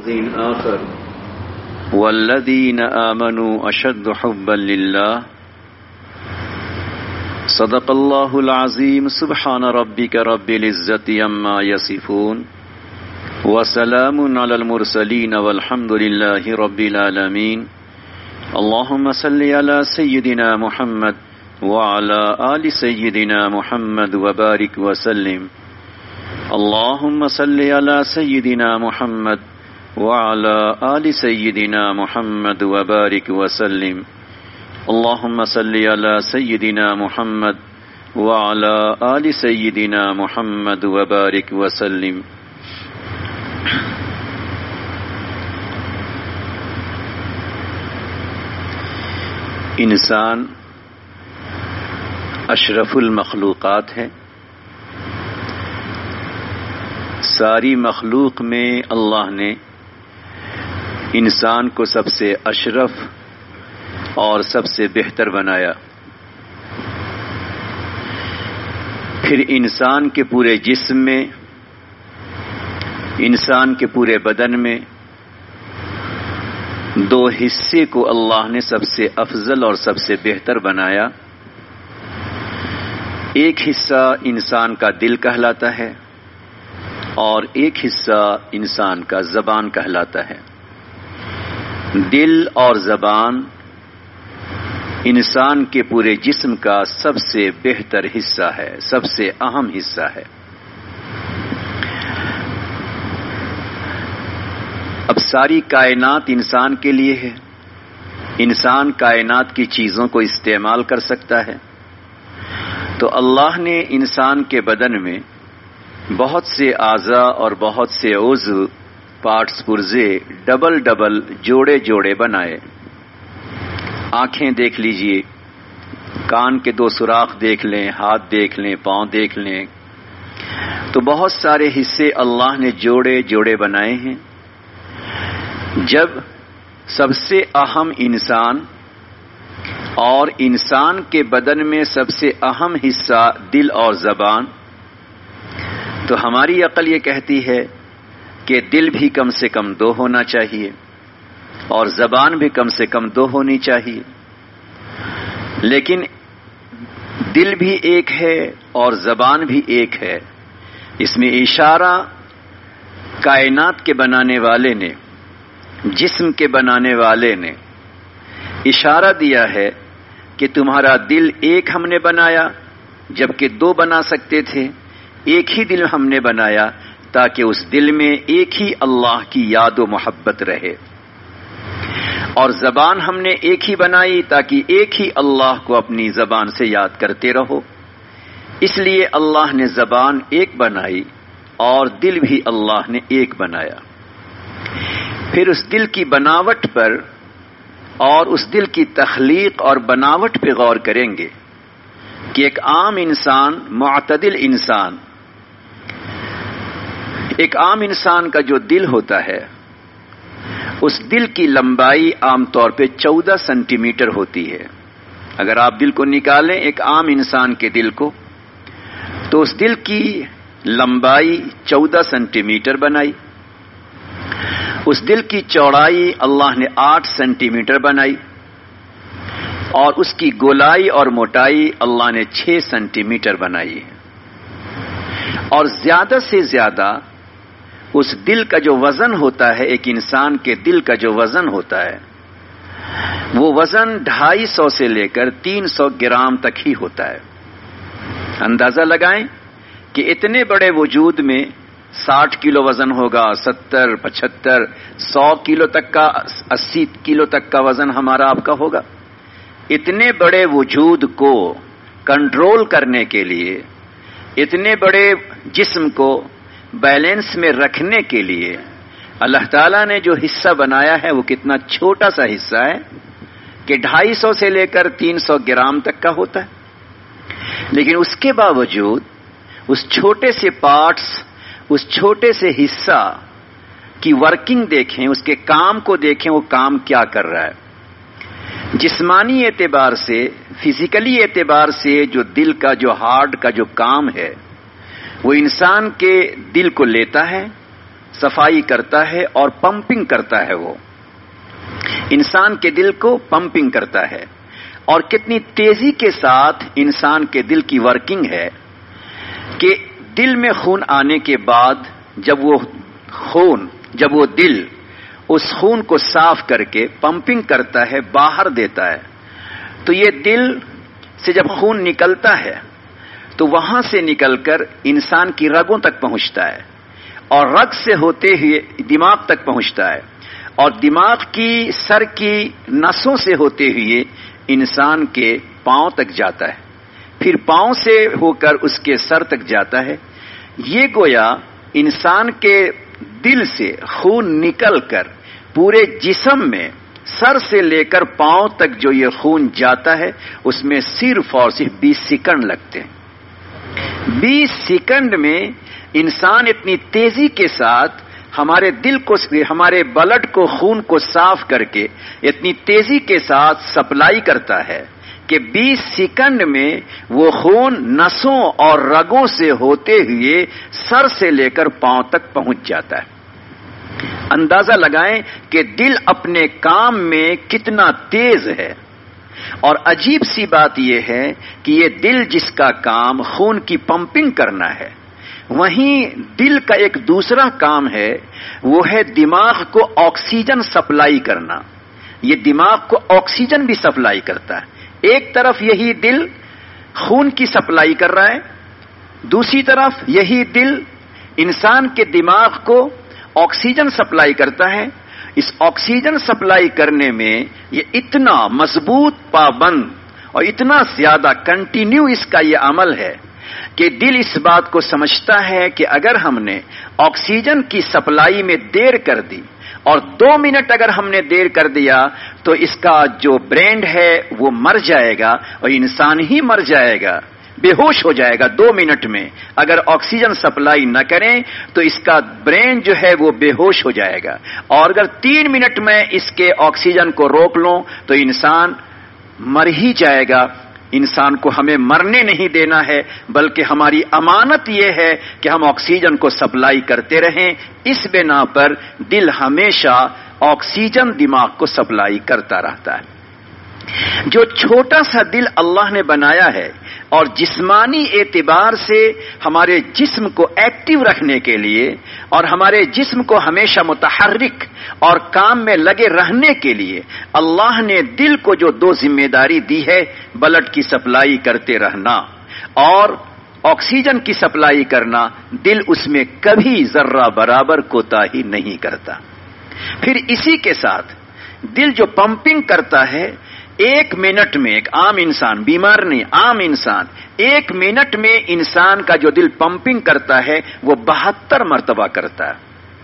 دين آخر والذين آمنوا أشد حبا لله صدق الله العظيم سبحان ربك رب العزة عما يصفون وسلام على المرسلين والحمد لله رب العالمين اللهم صل على سيدنا محمد وعلى آل سيدنا محمد وبارك وسلم اللهم صل على سيدنا محمد وعلى آل سيدنا محمد وبارك وسلم اللهم صل على سيدنا محمد وعلى آل سيدنا محمد وبارك وسلم. انسان اشرف المخلوقات ہے. ساری مخلوق میں اللہ نے انسان کو سب سے اشرف اور سب سے بہتر بنایا. پھر انسان کے پورے جسم میں، انسان کے پورے بدن میں دو حصے کو اللہ نے سب سے افضل اور سب سے بہتر بنایا. ایک حصہ انسان کا دل کہلاتا ہے اور ایک حصہ انسان کا زبان کہلاتا ہے. دل اور زبان انسان کے پورے جسم کا سب سے بہتر حصہ ہے، سب سے اہم حصہ ہے. اب ساری کائنات انسان کے لیے ہے. انسان کائنات کی چیزوں کو استعمال کر سکتا ہے. تو اللہ نے انسان کے بدن میں بہت سے اعضاء اور بہت سے عضو، پارٹس پرزے ڈبل ڈبل جوڑے جوڑے بنائے. آنکھیں دیکھ لیجئے، کان کے دو سوراخ دیکھ لیں، ہاتھ دیکھ لیں، پاؤں دیکھ لیں. تو بہت سارے حصے اللہ نے جوڑے جوڑے بنائے ہیں. جب سب سے اہم انسان اور انسان کے بدن میں سب سے اہم حصہ دل اور زبان، تو ہماری عقل یہ کہتی ہے کہ دل بھی کم سے کم دو ہونا چاہیے اور زبان بھی کم سے کم دو ہونی چاہیے. لیکن دل بھی ایک ہے اور زبان بھی ایک ہے. اس میں اشارہ کائنات کے بنانے والے نے، جسم کے بنانے والے نے اشارہ دیا ہے کہ تمہارا دل ایک ہم نے بنایا جبکہ دو بنا سکتے تھے. ایک ہی دل ہم نے بنایا تاکہ اس دل میں ایک ہی اللہ کی یاد و محبت رہے. اور زبان ہم نے ایک ہی بنائی تاکہ ایک ہی اللہ کو اپنی زبان سے یاد کرتے رہو. اس لیے اللہ نے زبان ایک بنائی اور دل بھی اللہ نے ایک بنایا. پھر اس دل کی بناوٹ پر اور اس دل کی تخلیق اور بناوٹ پہ غور کریں گے کہ ایک عام انسان، معتدل انسان، ایک عام انسان کا جو دل ہوتا ہے اس دل کی لمبائی عام طور پہ 14 سینٹی میٹر ہوتی ہے. اگر آپ دل کو نکالیں ایک عام انسان کے دل کو، تو اس دل کی لمبائی 14 سینٹی میٹر بنائی. اس دل کی چوڑائی اللہ نے 8 سینٹی میٹر بنائی اور اس کی گولائی اور موٹائی اللہ نے 6 سینٹی میٹر بنائی ہے. اور زیادہ سے زیادہ اس دل کا جو وزن ہوتا ہے، ایک انسان کے دل کا جو وزن ہوتا ہے، وہ وزن 250 سے لے کر 300 گرام تک ہی ہوتا ہے. اندازہ لگائیں کہ اتنے بڑے وجود میں 60 کلو وزن ہوگا، 70، 75، 100 کلو تک کا، 80 کلو تک کا وزن ہمارا آپ کا ہوگا. اتنے بڑے وجود کو کنٹرول کرنے کے لیے، اتنے بڑے جسم کو بیلنس میں رکھنے کے لیے اللہ تعالیٰ نے جو حصہ بنایا ہے وہ کتنا چھوٹا سا حصہ ہے کہ 250 سے لے کر 300 گرام تک کا ہوتا ہے. لیکن اس کے باوجود اس چھوٹے سے پارٹس، اس چھوٹے سے حصہ کی ورکنگ دیکھیں، اس کے کام کو دیکھیں، وہ کام کیا کر رہا ہے. جسمانی اعتبار سے، فزیکلی اعتبار سے جو دل کا، جو ہارٹ کا جو کام ہے، وہ انسان کے دل کو لیتا ہے صفائی کرتا ہے اور پمپنگ کرتا ہے، وہ انسان کے دل کو پمپنگ کرتا ہے. اور کتنی تیزی کے ساتھ انسان کے دل کی ورکنگ ہے کہ دل میں خون آنے کے بعد جب وہ دل اس خون کو صاف کر کے پمپنگ کرتا ہے، باہر دیتا ہے، تو یہ دل سے جب خون نکلتا ہے تو وہاں سے نکل کر انسان کی رگوں تک پہنچتا ہے، اور رگ سے ہوتے ہوئے دماغ تک پہنچتا ہے، اور دماغ کی سر کی نسوں سے ہوتے ہوئے انسان کے پاؤں تک جاتا ہے، پھر پاؤں سے ہو کر اس کے سر تک جاتا ہے. یہ گویا انسان کے دل سے خون نکل کر پورے جسم میں سر سے لے کر پاؤں تک جو یہ خون جاتا ہے اس میں صرف اور صرف 20 سیکنڈ لگتے ہیں. 20 سیکنڈ میں انسان اتنی تیزی کے ساتھ ہمارے دل کو، ہمارے بلڈ کو، خون کو صاف کر کے اتنی تیزی کے ساتھ سپلائی کرتا ہے کہ 20 سیکنڈ میں وہ خون نسوں اور رگوں سے ہوتے ہوئے سر سے لے کر پاؤں تک پہنچ جاتا ہے. اندازہ لگائیں کہ دل اپنے کام میں کتنا تیز ہے. اور عجیب سی بات یہ ہے کہ یہ دل جس کا کام خون کی پمپنگ کرنا ہے، وہیں دل کا ایک دوسرا کام ہے، وہ ہے دماغ کو آکسیجن سپلائی کرنا. یہ دماغ کو آکسیجن بھی سپلائی کرتا ہے. ایک طرف یہی دل خون کی سپلائی کر رہا ہے، دوسری طرف یہی دل انسان کے دماغ کو آکسیجن سپلائی کرتا ہے. اس آکسیجن سپلائی کرنے میں یہ اتنا مضبوط، پابند اور اتنا زیادہ کنٹینیو اس کا یہ عمل ہے کہ دل اس بات کو سمجھتا ہے کہ اگر ہم نے آکسیجن کی سپلائی میں دیر کر دی اور 2 منٹ اگر ہم نے دیر کر دیا تو اس کا جو برین ہے وہ مر جائے گا اور انسان ہی مر جائے گا، بے ہوش ہو جائے گا 2 منٹ میں. اگر آکسیجن سپلائی نہ کریں تو اس کا برین جو ہے وہ بے ہوش ہو جائے گا، اور اگر 3 منٹ میں اس کے آکسیجن کو روک لوں تو انسان مر ہی جائے گا. انسان کو ہمیں مرنے نہیں دینا ہے، بلکہ ہماری امانت یہ ہے کہ ہم آکسیجن کو سپلائی کرتے رہیں. اس بنا پر دل ہمیشہ آکسیجن دماغ کو سپلائی کرتا رہتا ہے. جو چھوٹا سا دل اللہ نے بنایا ہے اور جسمانی اعتبار سے ہمارے جسم کو ایکٹیو رکھنے کے لیے اور ہمارے جسم کو ہمیشہ متحرک اور کام میں لگے رہنے کے لیے اللہ نے دل کو جو 2 ذمہ داری دی ہے، بلڈ کی سپلائی کرتے رہنا اور آکسیجن کی سپلائی کرنا، دل اس میں کبھی ذرہ برابر کوتاہی نہیں کرتا. پھر اسی کے ساتھ دل جو پمپنگ کرتا ہے، 1 منٹ میں ایک عام انسان، بیمار نہیں، عام انسان 1 منٹ میں انسان کا جو دل پمپنگ کرتا ہے وہ 72 مرتبہ کرتا ہے.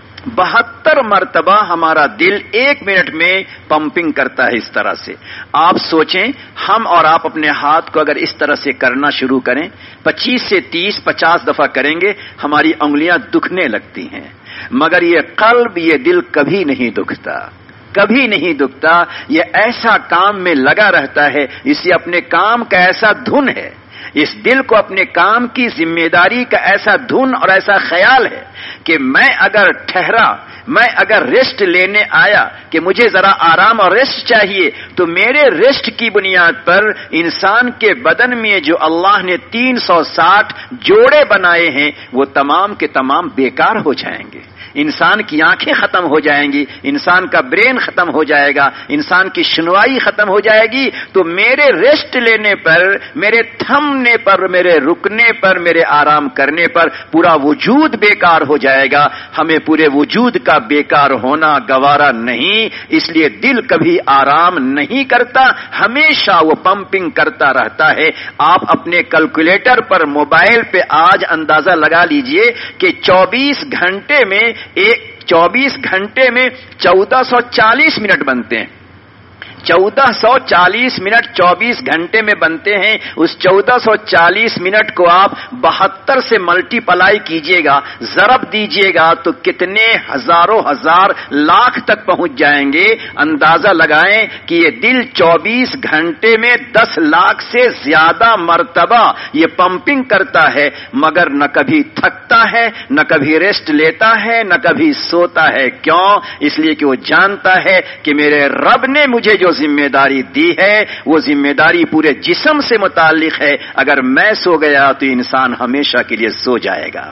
72 مرتبہ ہمارا دل 1 منٹ میں پمپنگ کرتا ہے. اس طرح سے آپ سوچیں، ہم اور آپ اپنے ہاتھ کو اگر اس طرح سے کرنا شروع کریں، 25 سے 30 50 دفعہ کریں گے، ہماری انگلیاں دکھنے لگتی ہیں. مگر یہ قلب، یہ دل کبھی نہیں دکھتا، کبھی نہیں دکھتا. یہ ایسا کام میں لگا رہتا ہے، اسے اپنے کام کا ایسا دھن ہے، اس دل کو اپنے کام کی ذمہ داری کا ایسا دھن اور ایسا خیال ہے کہ میں اگر ٹھہرا، میں اگر ریسٹ لینے آیا کہ مجھے ذرا آرام اور ریسٹ چاہیے، تو میرے ریسٹ کی بنیاد پر انسان کے بدن میں جو اللہ نے 360 جوڑے بنائے ہیں وہ تمام کے تمام بیکار ہو جائیں گے. انسان کی آنکھیں ختم ہو جائیں گی، انسان کا برین ختم ہو جائے گا، انسان کی سنوائی ختم ہو جائے گی. تو میرے ریسٹ لینے پر، میرے تھمنے پر، میرے رکنے پر، میرے آرام کرنے پر پورا وجود بیکار ہو جائے گا. ہمیں پورے وجود کا بیکار ہونا گوارا نہیں، اس لیے دل کبھی آرام نہیں کرتا، ہمیشہ وہ پمپنگ کرتا رہتا ہے. آپ اپنے کیلکولیٹر پر، موبائل پہ آج اندازہ لگا لیجئے کہ 24 گھنٹے میں 1440 منٹ بنتے ہیں. 1440 منٹ 24 گھنٹے میں بنتے ہیں. اس 1440 منٹ کو آپ 72 سے ملٹی پلائی کیجئے گا, ضرب دیجئے گا تو کتنے ہزاروں ہزار لاکھ تک پہنچ جائیں گے. اندازہ لگائیں کہ یہ دل 24 گھنٹے میں 10 لاکھ سے زیادہ مرتبہ یہ پمپنگ کرتا ہے, مگر نہ کبھی تھکتا ہے, نہ کبھی ریسٹ لیتا ہے, نہ کبھی سوتا ہے. کیوں؟ اس لیے کہ وہ جانتا ہے کہ میرے رب نے مجھے جو ذمہ داری دی ہے وہ ذمہ داری پورے جسم سے متعلق ہے. اگر میں سو گیا تو انسان ہمیشہ کے لیے سو جائے گا.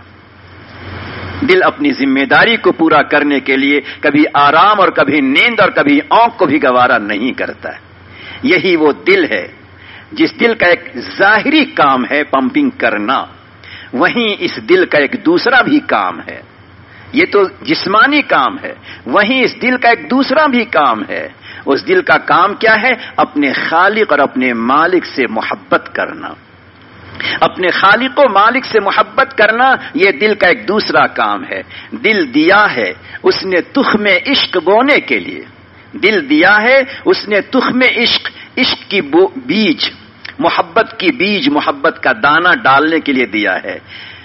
دل اپنی ذمہ داری کو پورا کرنے کے لیے کبھی آرام اور کبھی نیند اور کبھی آنکھ کو بھی گوارا نہیں کرتا ہے. یہی وہ دل ہے جس دل کا ایک ظاہری کام ہے پمپنگ کرنا, وہیں اس دل کا ایک دوسرا بھی کام ہے. یہ تو جسمانی کام ہے, وہیں اس دل کا ایک دوسرا بھی کام ہے. اس دل کا کام کیا ہے؟ اپنے خالق اور اپنے مالک سے محبت کرنا. اپنے خالق و مالک سے محبت کرنا یہ دل کا ایک دوسرا کام ہے. دل دیا ہے اس نے تخم عشق بونے کے لیے. دل دیا ہے اس نے تخم عشق, عشق کی بیج, محبت کی بیج, محبت کا دانہ ڈالنے کے لیے دیا ہے.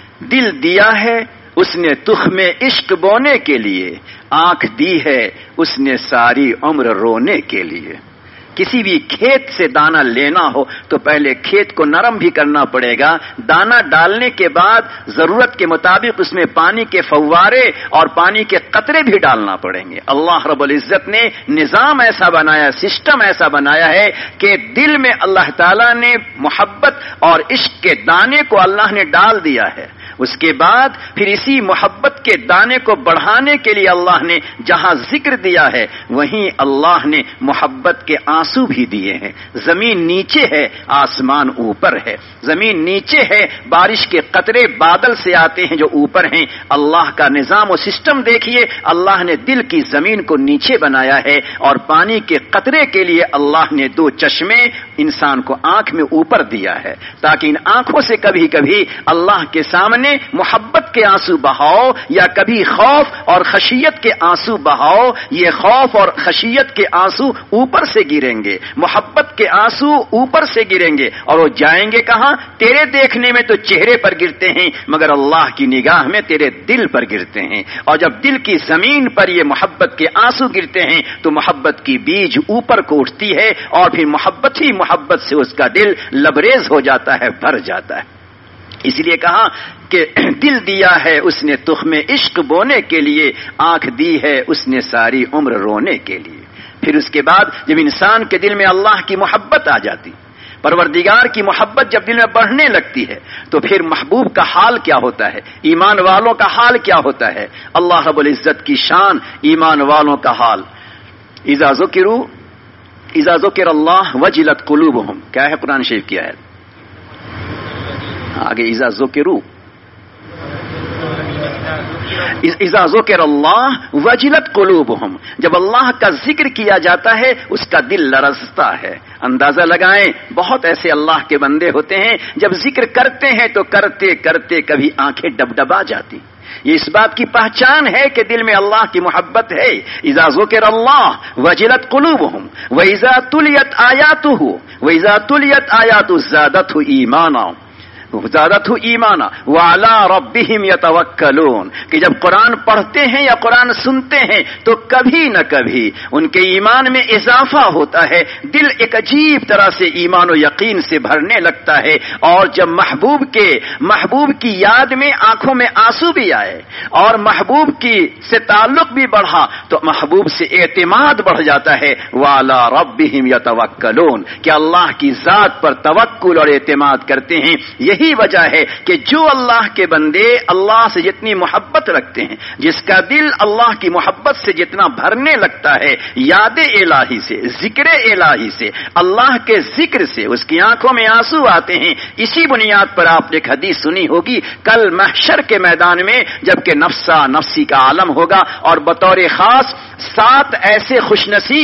دل دیا ہے اس نے تخم عشق بونے کے لیے. آنکھ دی ہے اس نے ساری عمر رونے کے لیے. کسی بھی کھیت سے دانہ لینا ہو تو پہلے کھیت کو نرم بھی کرنا پڑے گا. دانہ ڈالنے کے بعد ضرورت کے مطابق اس میں پانی کے فوارے اور پانی کے قطرے بھی ڈالنا پڑیں گے. اللہ رب العزت نے نظام ایسا بنایا, سسٹم ایسا بنایا ہے کہ دل میں اللہ تعالیٰ نے محبت اور عشق کے دانے کو اللہ نے ڈال دیا ہے. اس کے بعد پھر اسی محبت کے دانے کو بڑھانے کے لیے اللہ نے جہاں ذکر دیا ہے وہیں اللہ نے محبت کے آنسو بھی دیے ہیں. زمین نیچے ہے, آسمان اوپر ہے. زمین نیچے ہے, بارش کے قطرے بادل سے آتے ہیں جو اوپر ہیں. اللہ کا نظام و سسٹم دیکھیے. اللہ نے دل کی زمین کو نیچے بنایا ہے اور پانی کے قطرے کے لیے اللہ نے 2 چشمے انسان کو آنکھ میں اوپر دیا ہے تاکہ ان آنکھوں سے کبھی کبھی اللہ کے سامنے محبت کے آنسو بہاؤ یا کبھی خوف اور خشیت کے آنسو بہاؤ. یہ خوف اور خشیت کے آنسو اوپر سے گریں گے, محبت کے آنسو اوپر سے گریں گے. اور وہ جائیں گے کہاں؟ تیرے دیکھنے میں تو چہرے پر گرتے ہیں مگر اللہ کی نگاہ میں تیرے دل پر گرتے ہیں. اور جب دل کی زمین پر یہ محبت کے آنسو گرتے ہیں تو محبت کی بیج اوپر کو اٹھتی ہے اور پھر محبت ہی محبت سے اس کا دل لبریز ہو جاتا ہے, بھر جاتا ہے. اس لیے کہا کہ دل دیا ہے اس نے تخم عشق بونے کے لیے, آنکھ دی ہے اس نے ساری عمر رونے کے لیے. پھر اس کے بعد جب انسان کے دل میں اللہ کی محبت آ جاتی, پروردگار کی محبت جب دل میں بڑھنے لگتی ہے تو پھر محبوب کا حال کیا ہوتا ہے, ایمان والوں کا حال کیا ہوتا ہے. اللہ رب العزت کی شان ایمان والوں کا حال. اذا ذکر اللہ وجلت قلوبہم, کیا ہے قرآن شریف کی آیت آگے؟ اذا ذکر اللہ وجلت قلوبہم, جب اللہ کا ذکر کیا جاتا ہے اس کا دل لرزتا ہے. اندازہ لگائیں بہت ایسے اللہ کے بندے ہوتے ہیں جب ذکر کرتے ہیں تو کرتے کرتے کبھی آنکھیں ڈبڈبا جاتی. یہ اس بات کی پہچان ہے کہ دل میں اللہ کی محبت ہے. اذا ذکر اللہ وجلت قلوبہم واذا تلیت آیاتہ زادتہ ایمانا وعلی ربہم یتوکلون, کہ جب قرآن پڑھتے ہیں یا قرآن سنتے ہیں تو کبھی نہ کبھی ان کے ایمان میں اضافہ ہوتا ہے. دل ایک عجیب طرح سے ایمان و یقین سے بھرنے لگتا ہے. اور جب محبوب کی یاد میں آنکھوں میں آنسو بھی آئے اور محبوب کی سے تعلق بھی بڑھا تو محبوب سے اعتماد بڑھ جاتا ہے. وعلی ربہم یتوکلون, کہ اللہ کی ذات پر توکل اور اعتماد کرتے ہیں. یہی وجہ ہے کہ جو اللہ کے بندے اللہ سے جتنی محبت رکھتے ہیں, جس کا دل اللہ کی محبت سے جتنا بھرنے لگتا ہے, یاد الہی سے, ذکر الہی سے, اللہ کے ذکر سے اس کی آنکھوں میں آنسو آتے ہیں. اسی بنیاد پر آپ نے ایک حدیث سنی ہوگی کل محشر کے میدان میں جبکہ نفسا نفسی کا عالم ہوگا اور بطور خاص 7 ایسے خوش نصیب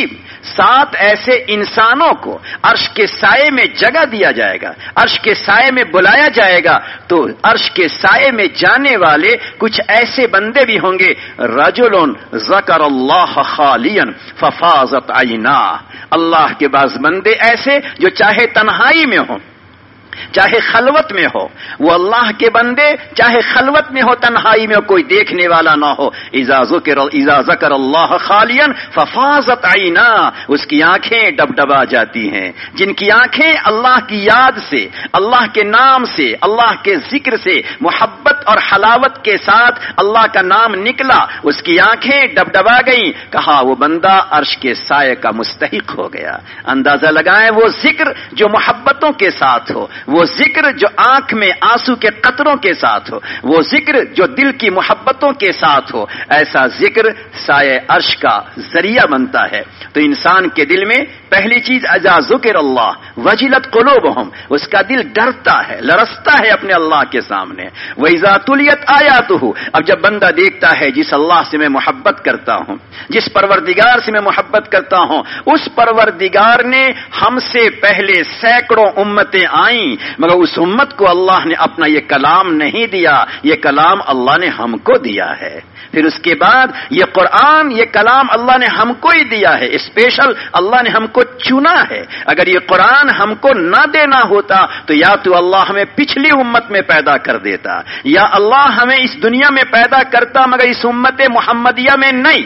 7 ایسے انسانوں کو عرش کے سائے میں جگہ دیا جائے گا، عرش کے سائے میں بلایا جائے گا، تو عرش کے سائے میں جانے والے کچھ ایسے بندے بھی ہوں گے، رجل ذکر اللہ خالیا ففاضت عیناہ، اللہ کے بعض بندے ایسے جو چاہے تنہائی میں ہوں چاہے خلوت میں ہو، وہ اللہ کے بندے چاہے خلوت میں ہو تنہائی میں ہو، کوئی دیکھنے والا نہ ہو، اذا ذکر اللہ خالیا ففاضت عیناہ، اس کی آنکھیں ڈبڈبا جاتی ہیں، جن کی آنکھیں اللہ کی یاد سے، اللہ کے نام سے، اللہ کے ذکر سے محبت اور حلاوت کے ساتھ اللہ کا نام نکلا، اس کی آنکھیں ڈبڈبا گئیں، کہا وہ بندہ عرش کے سائے کا مستحق ہو گیا۔ اندازہ لگائیں وہ ذکر جو محبتوں کے ساتھ ہو، وہ ذکر جو آنکھ میں آنسو کے قطروں کے ساتھ ہو، وہ ذکر جو دل کی محبتوں کے ساتھ ہو، ایسا ذکر سائے عرش کا ذریعہ بنتا ہے۔ تو انسان کے دل میں پہلی چیز اذا ذکر اللہ وجلت قلوبہم، اس کا دل ڈرتا ہے، لرزتا ہے اپنے اللہ کے سامنے۔ وَإِذَا تُلِيَتْ آیاتہ، اب جب بندہ دیکھتا ہے جس اللہ سے میں محبت کرتا ہوں، جس پروردگار سے میں محبت کرتا ہوں، اس پروردگار نے ہم سے پہلے سینکڑوں امتیں آئیں، مگر اس امت کو اللہ نے اپنا یہ کلام نہیں دیا، یہ کلام اللہ نے ہم کو دیا ہے۔ پھر اس کے بعد یہ قرآن، یہ کلام اللہ نے ہم کو ہی دیا ہے، اسپیشل اللہ نے ہم کو چنا ہے۔ اگر یہ قرآن ہم کو نہ دینا ہوتا تو یا تو اللہ ہمیں پچھلی امت میں پیدا کر دیتا، یا اللہ ہمیں اس دنیا میں پیدا کرتا مگر اس امت محمدیہ میں نہیں،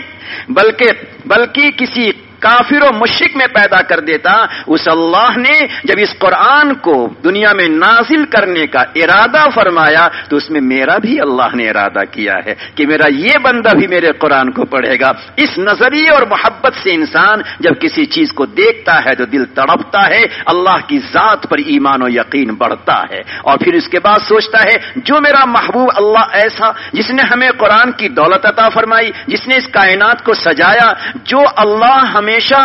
بلکہ کسی کافر و مشرک میں پیدا کر دیتا۔ اس اللہ نے جب اس قرآن کو دنیا میں نازل کرنے کا ارادہ فرمایا تو اس میں میرا بھی اللہ نے ارادہ کیا ہے کہ میرا یہ بندہ بھی میرے قرآن کو پڑھے گا۔ اس نظریے اور محبت سے انسان جب کسی چیز کو دیکھتا ہے تو دل تڑپتا ہے، اللہ کی ذات پر ایمان و یقین بڑھتا ہے، اور پھر اس کے بعد سوچتا ہے جو میرا محبوب اللہ ایسا جس نے ہمیں قرآن کی دولت عطا فرمائی، جس نے اس کائنات کو سجایا، جو اللہ ہمیشہ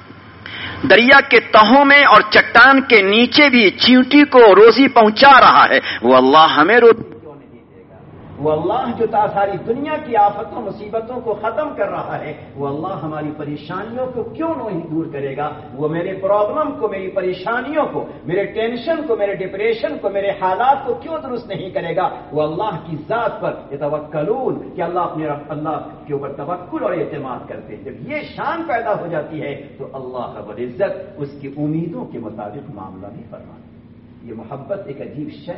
دریا کے تہوں میں اور چٹان کے نیچے بھی چیونٹی کو روزی پہنچا رہا ہے، وہ اللہ ہمیں روزی کیوں نہیں دے گا؟ وہ اللہ جو ساری دنیا کی آفتوں مصیبتوں کو ختم کر رہا ہے، وہ اللہ ہماری پریشانیوں کو کیوں نہیں دور کرے گا؟ وہ میرے پرابلم کو، میری پریشانیوں کو، میرے ٹینشن کو، میرے ڈپریشن کو، میرے حالات کو کیوں درست نہیں کرے گا؟ وہ اللہ کی ذات پر یتوکلون، کہ اللہ کے اوپر توکل اور اعتماد کرتے ہیں۔ جب یہ شان پیدا ہو جاتی ہے تو اللہ رب العزت اس کی امیدوں کے مطابق معاملہ بھی فرماتا ہے۔ یہ محبت ایک عجیب شے،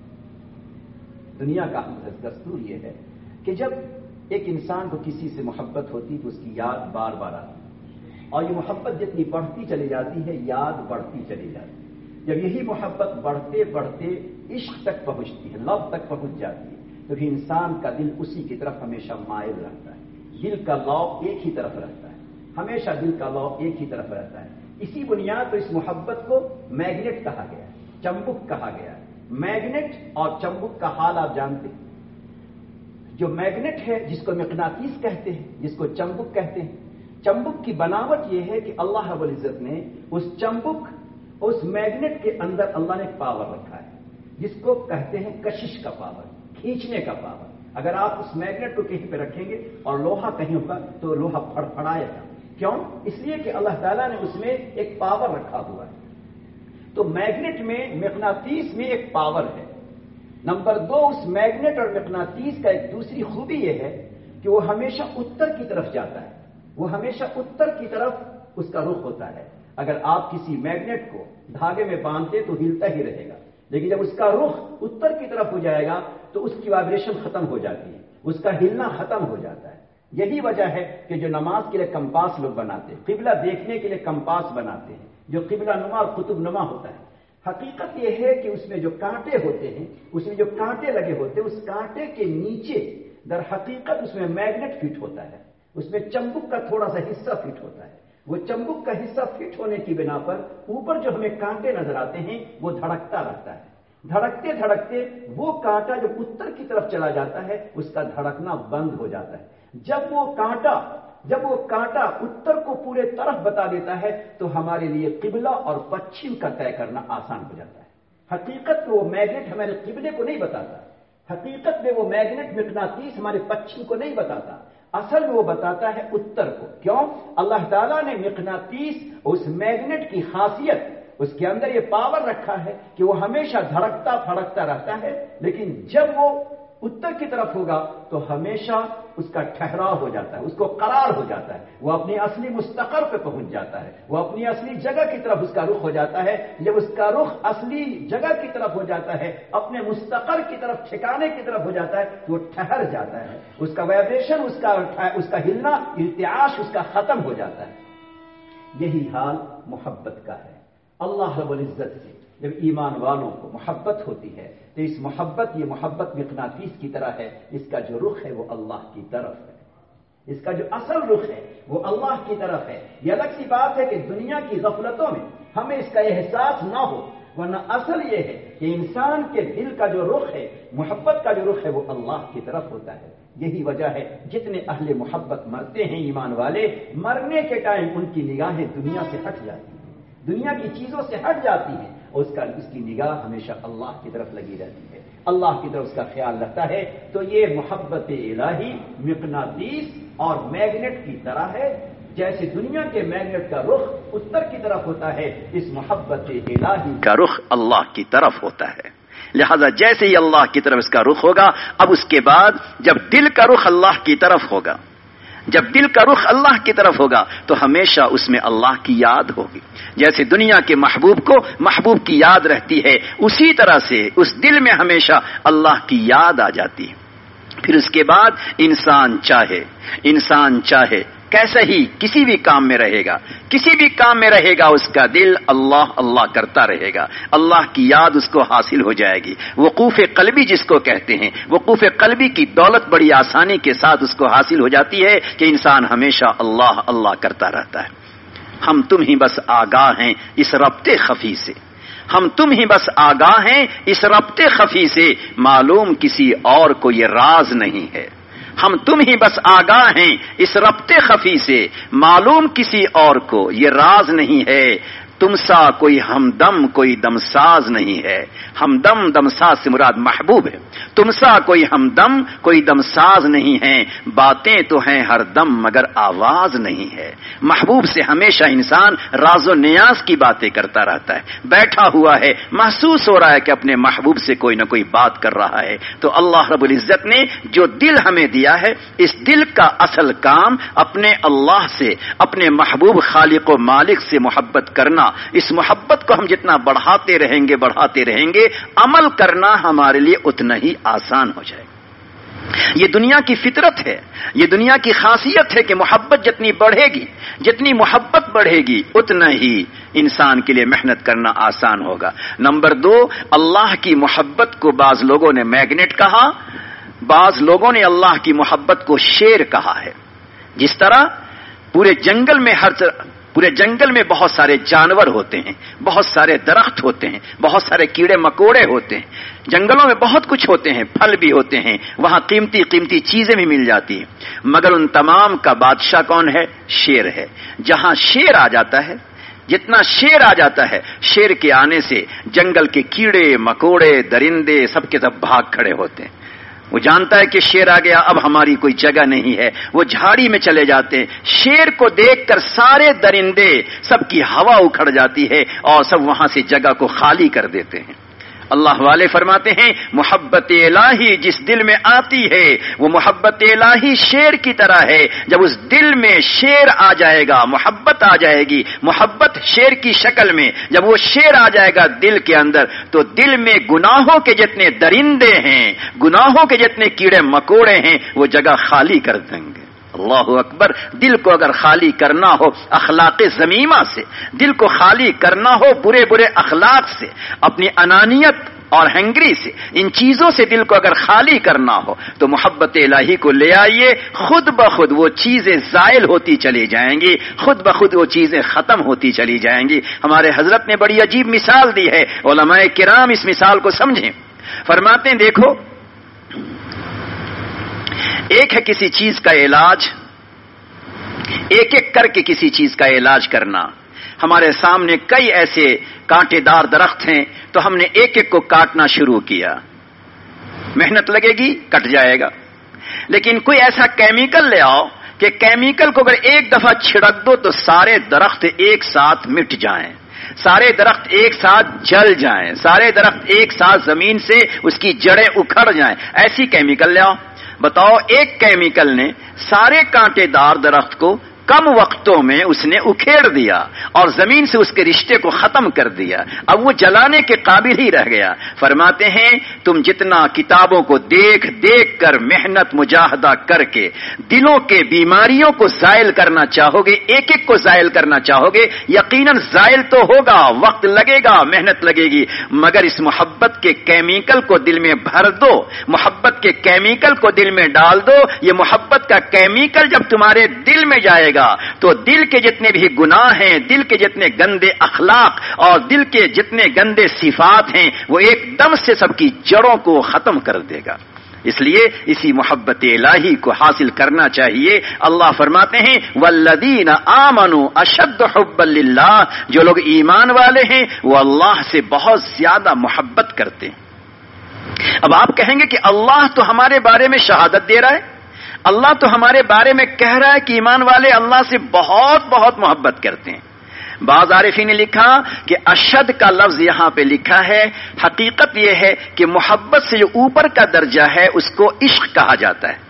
دنیا کا دستور یہ ہے کہ جب ایک انسان کو کسی سے محبت ہوتی تو اس کی یاد بار بار آتی، اور یہ محبت جتنی بڑھتی چلی جاتی ہے یاد بڑھتی چلی جاتی ہے۔ جب یہی محبت بڑھتے بڑھتے عشق تک پہنچتی ہے، لو تک پہنچ جاتی ہے، تو پھر انسان کا دل اسی کی طرف ہمیشہ مائل رہتا ہے، دل کا لو ایک ہی طرف رہتا ہے، ہمیشہ دل کا لو ایک ہی طرف رہتا ہے۔ اسی بنیاد پر اس محبت کو میگنیٹ کہا گیا ہے، چمبک کہا گیا ہے۔ میگنیٹ اور چمبک کا حال آپ جانتے ہیں۔ جو میگنیٹ ہے جس کو مقناطیس کہتے ہیں، جس کو چمبک کہتے ہیں، چمبک کی بناوٹ یہ ہے کہ اللہ رب العزت نے اس چمبک، اس میگنیٹ کے اندر اللہ نے پاور رکھا ہے، جس کو کہتے ہیں کشش کا پاور، کھینچنے کا پاور۔ اگر آپ اس میگنیٹ کو کہیں پہ رکھیں گے اور لوہا کہیں ہوگا تو لوہا پھڑپھڑائے گا۔ کیوں؟ اس لیے کہ اللہ تعالیٰ نے اس میں ایک پاور رکھا ہوا ہے۔ تو میگنیٹ میں، مقناطیس میں ایک پاور ہے۔ نمبر 2، اس میگنیٹ اور مقناطیس کا ایک دوسری خوبی یہ ہے کہ وہ ہمیشہ اتر کی طرف جاتا ہے، وہ ہمیشہ اتر کی طرف اس کا رخ ہوتا ہے۔ اگر آپ کسی میگنیٹ کو دھاگے میں باندھتے تو ہلتا ہی رہے گا، لیکن جب اس کا رخ اتر کی طرف ہو جائے گا تو اس کی وائبریشن ختم ہو جاتی ہے، اس کا ہلنا ختم ہو جاتا ہے۔ یہی وجہ ہے کہ جو نماز کے لیے کمپاس لوگ بناتے ہیں، قبلہ دیکھنے کے لیے کمپاس بناتے ہیں جو قبلہ نما اور قطب نما ہوتا ہے، حقیقت یہ ہے کہ اس میں جو کانٹے ہوتے ہیں، اس میں جو کانٹے لگے ہوتے ہیں، اس کانٹے کے نیچے در حقیقت اس میں میگنیٹ فٹ ہوتا ہے، اس میں چمبک کا تھوڑا سا حصہ فٹ ہوتا ہے۔ وہ چمبک کا حصہ فٹ ہونے کی بنا پر اوپر جو ہمیں کانٹے نظر آتے ہیں وہ دھڑکتا رہتا ہے۔ دھڑکتے دھڑکتے وہ کانٹا جو اتر کی طرف چلا جاتا ہے اس کا دھڑکنا بند ہو جاتا ہے۔ جب وہ کانٹا اتر کو پورے طرف بتا دیتا ہے تو ہمارے لیے قبلہ اور پچھم کا طے کرنا آسان ہو جاتا ہے۔ حقیقت میں وہ میگنیٹ ہمارے قبلے کو نہیں بتاتا، حقیقت میں وہ میگنیٹ مقناطیس ہمارے پچھم کو نہیں بتاتا، اصل وہ بتاتا ہے اتر کو. کیوں؟ اللہ تعالیٰ نے مقناطیس اس میگنیٹ کی خاصیت، اس کے اندر یہ پاور رکھا ہے کہ وہ ہمیشہ دھڑکتا پھڑکتا رہتا ہے، لیکن جب وہ اتر کی طرف ہوگا تو ہمیشہ اس کا ٹھہراؤ ہو جاتا ہے، اس کو قرار ہو جاتا ہے، وہ اپنی اصلی مستقر پہ پہنچ جاتا ہے، وہ اپنی اصلی جگہ کی طرف اس کا رخ ہو جاتا ہے. جب اس کا رخ اصلی جگہ کی طرف ہو جاتا ہے، اپنے مستقر کی طرف، ٹھکانے کی طرف ہو جاتا ہے، تو وہ ٹھہر جاتا ہے. اس کا وائبریشن، اس کا ہلنا، ارتعاش اس کا ختم ہو جاتا ہے. یہی حال محبت کا ہے. اللہ رب العزت سے جب ایمان والوں کو محبت ہوتی ہے تو اس محبت، یہ محبت مقناطیس کی طرح ہے. اس کا جو رخ ہے وہ اللہ کی طرف ہے، اس کا جو اصل رخ ہے وہ اللہ کی طرف ہے. یہ الگ سی بات ہے کہ دنیا کی غفلتوں میں ہمیں اس کا احساس نہ ہو، ورنہ اصل یہ ہے کہ انسان کے دل کا جو رخ ہے، محبت کا جو رخ ہے، وہ اللہ کی طرف ہوتا ہے. یہی وجہ ہے جتنے اہل محبت مرتے ہیں ایمان والے، مرنے کے ٹائم ان کی نگاہیں دنیا سے ہٹ جاتی ہیں، دنیا کی چیزوں سے ہٹ جاتی ہیں، اور اس کی نگاہ ہمیشہ اللہ کی طرف لگی رہتی ہے، اللہ کی طرف اس کا خیال رہتا ہے. تو یہ محبت الہی مقناطیس اور میگنیٹ کی طرح ہے. جیسے دنیا کے میگنیٹ کا رخ اتر کی طرف ہوتا ہے، اس محبت الہی کا رخ اللہ کی طرف ہوتا ہے. لہذا جیسے ہی اللہ کی طرف اس کا رخ ہوگا، اب اس کے بعد جب دل کا رخ اللہ کی طرف ہوگا، جب دل کا رخ اللہ کی طرف ہوگا تو ہمیشہ اس میں اللہ کی یاد ہوگی. جیسے دنیا کے محبوب کو محبوب کی یاد رہتی ہے، اسی طرح سے اس دل میں ہمیشہ اللہ کی یاد آ جاتی ہے. پھر اس کے بعد انسان چاہے کیسا ہی کسی بھی کام میں رہے گا، کسی بھی کام میں رہے گا، اس کا دل اللہ اللہ کرتا رہے گا، اللہ کی یاد اس کو حاصل ہو جائے گی. وقوف قلبی جس کو کہتے ہیں، وقوف قلبی کی دولت بڑی آسانی کے ساتھ اس کو حاصل ہو جاتی ہے کہ انسان ہمیشہ اللہ اللہ کرتا رہتا ہے. ہم تم ہی بس آگاہ ہیں اس ربط خفی سے، ہم تم ہی بس آگاہ ہیں اس ربط خفی سے، معلوم کسی اور کو یہ راز نہیں ہے. ہم تم ہی بس آگاہ ہیں اس ربط خفی سے، معلوم کسی اور کو یہ راز نہیں ہے. تم سا کوئی ہمدم کوئی دمساز نہیں ہے. ہمدم دمساز سے مراد محبوب ہے. تم سا کوئی ہمدم کوئی دمساز نہیں ہے. باتیں تو ہیں ہر دم مگر آواز نہیں ہے. محبوب سے ہمیشہ انسان راز و نیاز کی باتیں کرتا رہتا ہے، بیٹھا ہوا ہے، محسوس ہو رہا ہے کہ اپنے محبوب سے کوئی نہ کوئی بات کر رہا ہے. تو اللہ رب العزت نے جو دل ہمیں دیا ہے، اس دل کا اصل کام اپنے اللہ سے، اپنے محبوب خالق و مالک سے محبت کرنا. اس محبت کو ہم جتنا بڑھاتے رہیں گے عمل کرنا ہمارے لیے اتنا ہی آسان ہو جائے گا. یہ دنیا کی فطرت ہے، یہ دنیا کی خاصیت ہے کہ محبت جتنی بڑھے گی، جتنی محبت بڑھے گی، اتنا ہی انسان کے لیے محنت کرنا آسان ہوگا. نمبر 2، اللہ کی محبت کو بعض لوگوں نے میگنیٹ کہا، بعض لوگوں نے اللہ کی محبت کو شیر کہا ہے. جس طرح پورے جنگل میں بہت سارے جانور ہوتے ہیں، بہت سارے درخت ہوتے ہیں، بہت سارے کیڑے مکوڑے ہوتے ہیں، جنگلوں میں بہت کچھ ہوتے ہیں، پھل بھی ہوتے ہیں، وہاں قیمتی چیزیں بھی مل جاتی ہیں، مگر ان تمام کا بادشاہ کون ہے؟ شیر ہے. جہاں شیر آ جاتا ہے، جتنا شیر آ جاتا ہے، شیر کے آنے سے جنگل کے کیڑے مکوڑے درندے سب کے سب بھاگ کھڑے ہوتے ہیں. وہ جانتا ہے کہ شیر آ گیا، اب ہماری کوئی جگہ نہیں ہے، وہ جھاڑی میں چلے جاتے ہیں. شیر کو دیکھ کر سارے درندے سب کی ہوا اکھڑ جاتی ہے اور سب وہاں سے جگہ کو خالی کر دیتے ہیں. اللہ والے فرماتے ہیں محبت الہی جس دل میں آتی ہے وہ محبت الہی شیر کی طرح ہے. جب اس دل میں شیر آ جائے گا، محبت آ جائے گی، محبت شیر کی شکل میں جب وہ شیر آ جائے گا دل کے اندر، تو دل میں گناہوں کے جتنے درندے ہیں، گناہوں کے جتنے کیڑے مکوڑے ہیں، وہ جگہ خالی کر دیں گے. اللہ اکبر. دل کو اگر خالی کرنا ہو اخلاق ذمیمہ سے، دل کو خالی کرنا ہو برے اخلاق سے، اپنی انانیت اور ہنگری سے، ان چیزوں سے دل کو اگر خالی کرنا ہو تو محبت الہی کو لے آئیے. خود بخود وہ چیزیں زائل ہوتی چلی جائیں گی، خود بخود وہ چیزیں ختم ہوتی چلی جائیں گی. ہمارے حضرت نے بڑی عجیب مثال دی ہے، علماء کرام اس مثال کو سمجھیں. فرماتے ہیں دیکھو، ایک ہے کسی چیز کا علاج، ایک کر کے کسی چیز کا علاج کرنا. ہمارے سامنے کئی ایسے کانٹے دار درخت ہیں تو ہم نے ایک کو کاٹنا شروع کیا، محنت لگے گی کٹ جائے گا. لیکن کوئی ایسا کیمیکل لے آؤ کہ کیمیکل کو اگر ایک دفعہ چھڑک دو تو سارے درخت ایک ساتھ مٹ جائیں، سارے درخت ایک ساتھ جل جائیں، سارے درخت ایک ساتھ زمین سے اس کی جڑیں اکھڑ جائیں، ایسی کیمیکل لے آؤ۔ بتاؤ ایک کیمیکل نے سارے کانٹے دار درخت کو کم وقتوں میں اس نے اکھیڑ دیا اور زمین سے اس کے رشتے کو ختم کر دیا، اب وہ جلانے کے قابل ہی رہ گیا۔ فرماتے ہیں تم جتنا کتابوں کو دیکھ دیکھ کر محنت مجاہدہ کر کے دلوں کے بیماریوں کو زائل کرنا چاہو گے، ایک ایک کو زائل کرنا چاہو گے، یقیناً زائل تو ہوگا، وقت لگے گا، محنت لگے گی، مگر اس محبت کے کیمیکل کو دل میں بھر دو، محبت کے کیمیکل کو دل میں ڈال دو۔ یہ محبت کا کیمیکل جب تمہارے دل میں جائے گا تو دل کے جتنے بھی گناہ ہیں، دل کے جتنے گندے اخلاق اور دل کے جتنے گندے صفات ہیں، وہ ایک دم سے سب کی جڑوں کو ختم کر دے گا۔ اس لیے اسی محبت الہی کو حاصل کرنا چاہیے۔ اللہ فرماتے ہیں والذین آمنوا اشد حبا للہ، جو لوگ ایمان والے ہیں وہ اللہ سے بہت زیادہ محبت کرتے ہیں۔ اب آپ کہیں گے کہ اللہ تو ہمارے بارے میں شہادت دے رہا ہے، اللہ تو ہمارے بارے میں کہہ رہا ہے کہ ایمان والے اللہ سے بہت بہت محبت کرتے ہیں۔ بعض عارفین نے لکھا کہ اشد کا لفظ یہاں پہ لکھا ہے، حقیقت یہ ہے کہ محبت سے جو اوپر کا درجہ ہے اس کو عشق کہا جاتا ہے،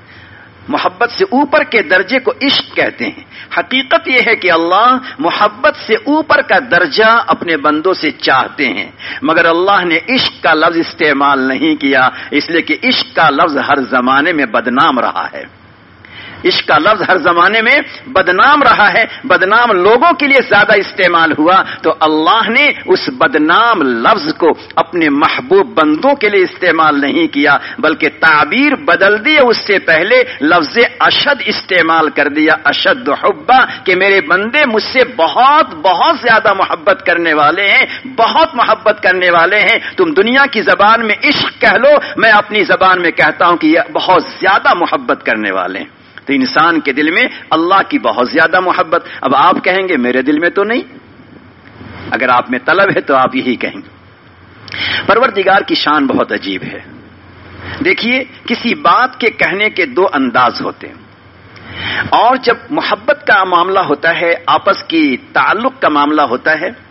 محبت سے اوپر کے درجے کو عشق کہتے ہیں۔ حقیقت یہ ہے کہ اللہ محبت سے اوپر کا درجہ اپنے بندوں سے چاہتے ہیں، مگر اللہ نے عشق کا لفظ استعمال نہیں کیا، اس لیے کہ عشق کا لفظ ہر زمانے میں بدنام رہا ہے، عشق کا لفظ ہر زمانے میں بدنام رہا ہے، بدنام لوگوں کے لیے زیادہ استعمال ہوا، تو اللہ نے اس بدنام لفظ کو اپنے محبوب بندوں کے لیے استعمال نہیں کیا، بلکہ تعبیر بدل دی، اس سے پہلے لفظ اشد استعمال کر دیا، اشد حبا، کہ میرے بندے مجھ سے بہت بہت زیادہ محبت کرنے والے ہیں، بہت محبت کرنے والے ہیں۔ تم دنیا کی زبان میں عشق کہہ لو، میں اپنی زبان میں کہتا ہوں کہ یہ بہت زیادہ محبت کرنے والے ہیں۔ تو انسان کے دل میں اللہ کی بہت زیادہ محبت۔ اب آپ کہیں گے میرے دل میں تو نہیں، اگر آپ میں طلب ہے تو آپ یہی کہیں گے۔ پروردگار کی شان بہت عجیب ہے۔ دیکھیے کسی بات کے کہنے کے دو انداز ہوتے ہیں، اور جب محبت کا معاملہ ہوتا ہے، آپس کی تعلق کا معاملہ ہوتا ہے،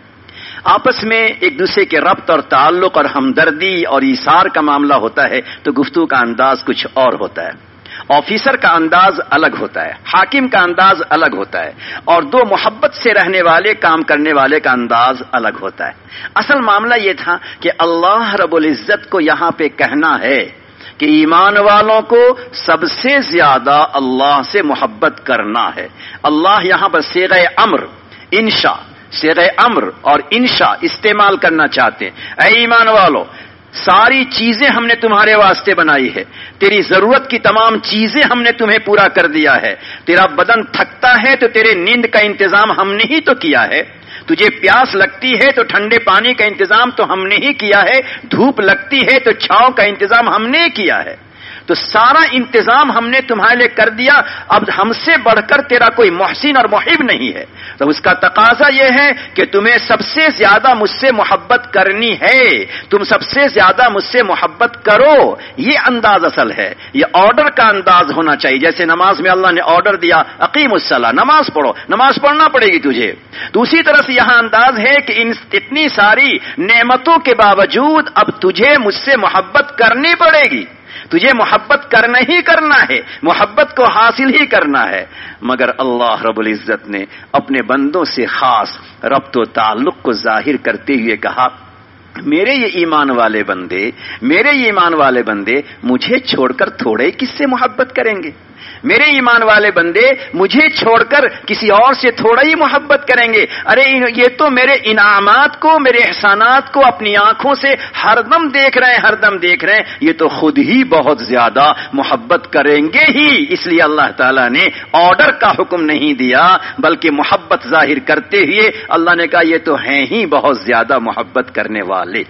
آپس میں ایک دوسرے کے ربط اور تعلق اور ہمدردی اور ایثار کا معاملہ ہوتا ہے، تو گفتگو کا انداز کچھ اور ہوتا ہے، آفیسر کا انداز الگ ہوتا ہے، حاکم کا انداز الگ ہوتا ہے، اور دو محبت سے رہنے والے کام کرنے والے کا انداز الگ ہوتا ہے۔ اصل معاملہ یہ تھا کہ اللہ رب العزت کو یہاں پہ کہنا ہے کہ ایمان والوں کو سب سے زیادہ اللہ سے محبت کرنا ہے۔ اللہ یہاں پر صیغہ امر، انشاء، صیغہ امر اور انشاء استعمال کرنا چاہتے ہیں۔ اے ایمان والو، ساری چیزیں ہم نے تمہارے واسطے بنائی ہے، تیری ضرورت کی تمام چیزیں ہم نے تمہیں پورا کر دیا ہے، تیرا بدن تھکتا ہے تو تیرے نیند کا انتظام ہم نے ہی تو کیا ہے، تجھے پیاس لگتی ہے تو ٹھنڈے پانی کا انتظام تو ہم نے ہی کیا ہے، دھوپ لگتی ہے تو چھاؤں کا انتظام ہم نے کیا ہے، تو سارا انتظام ہم نے تمہارے لیے کر دیا، اب ہم سے بڑھ کر تیرا کوئی محسن اور محب نہیں ہے، تو اس کا تقاضا یہ ہے کہ تمہیں سب سے زیادہ مجھ سے محبت کرنی ہے، تم سب سے زیادہ مجھ سے محبت کرو۔ یہ انداز اصل ہے، یہ آرڈر کا انداز ہونا چاہیے۔ جیسے نماز میں اللہ نے آرڈر دیا اقیم الصلاۃ، نماز پڑھو، نماز پڑھنا پڑے گی تجھے، تو اسی طرح سے یہاں انداز ہے کہ اتنی ساری نعمتوں کے باوجود اب تجھے مجھ سے محبت کرنی پڑے گی، تجھے محبت کرنا ہی کرنا ہے، محبت کو حاصل ہی کرنا ہے۔ مگر اللہ رب العزت نے اپنے بندوں سے خاص ربط و تعلق کو ظاہر کرتے ہوئے کہا میرے یہ ایمان والے بندے، میرے یہ ایمان والے بندے مجھے چھوڑ کر تھوڑے ہی کس سے محبت کریں گے، میرے ایمان والے بندے مجھے چھوڑ کر کسی اور سے تھوڑا ہی محبت کریں گے۔ ارے یہ تو میرے انعامات کو، میرے احسانات کو اپنی آنکھوں سے ہر دم دیکھ رہے ہیں، ہر دم دیکھ رہے ہیں، یہ تو خود ہی بہت زیادہ محبت کریں گے ہی۔ اس لیے اللہ تعالیٰ نے آرڈر کا حکم نہیں دیا، بلکہ محبت ظاہر کرتے ہوئے اللہ نے کہا یہ تو ہیں ہی بہت زیادہ محبت کرنے والے۔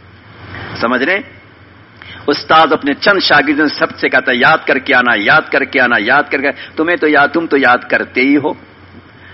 سمجھ رہے ہیں؟ استاد اپنے چند شاگردوں سب سے کہتا ہے یاد کر کے آنا، یاد کر کے آنا، یاد کر کے، تم تو یاد کرتے ہی ہو،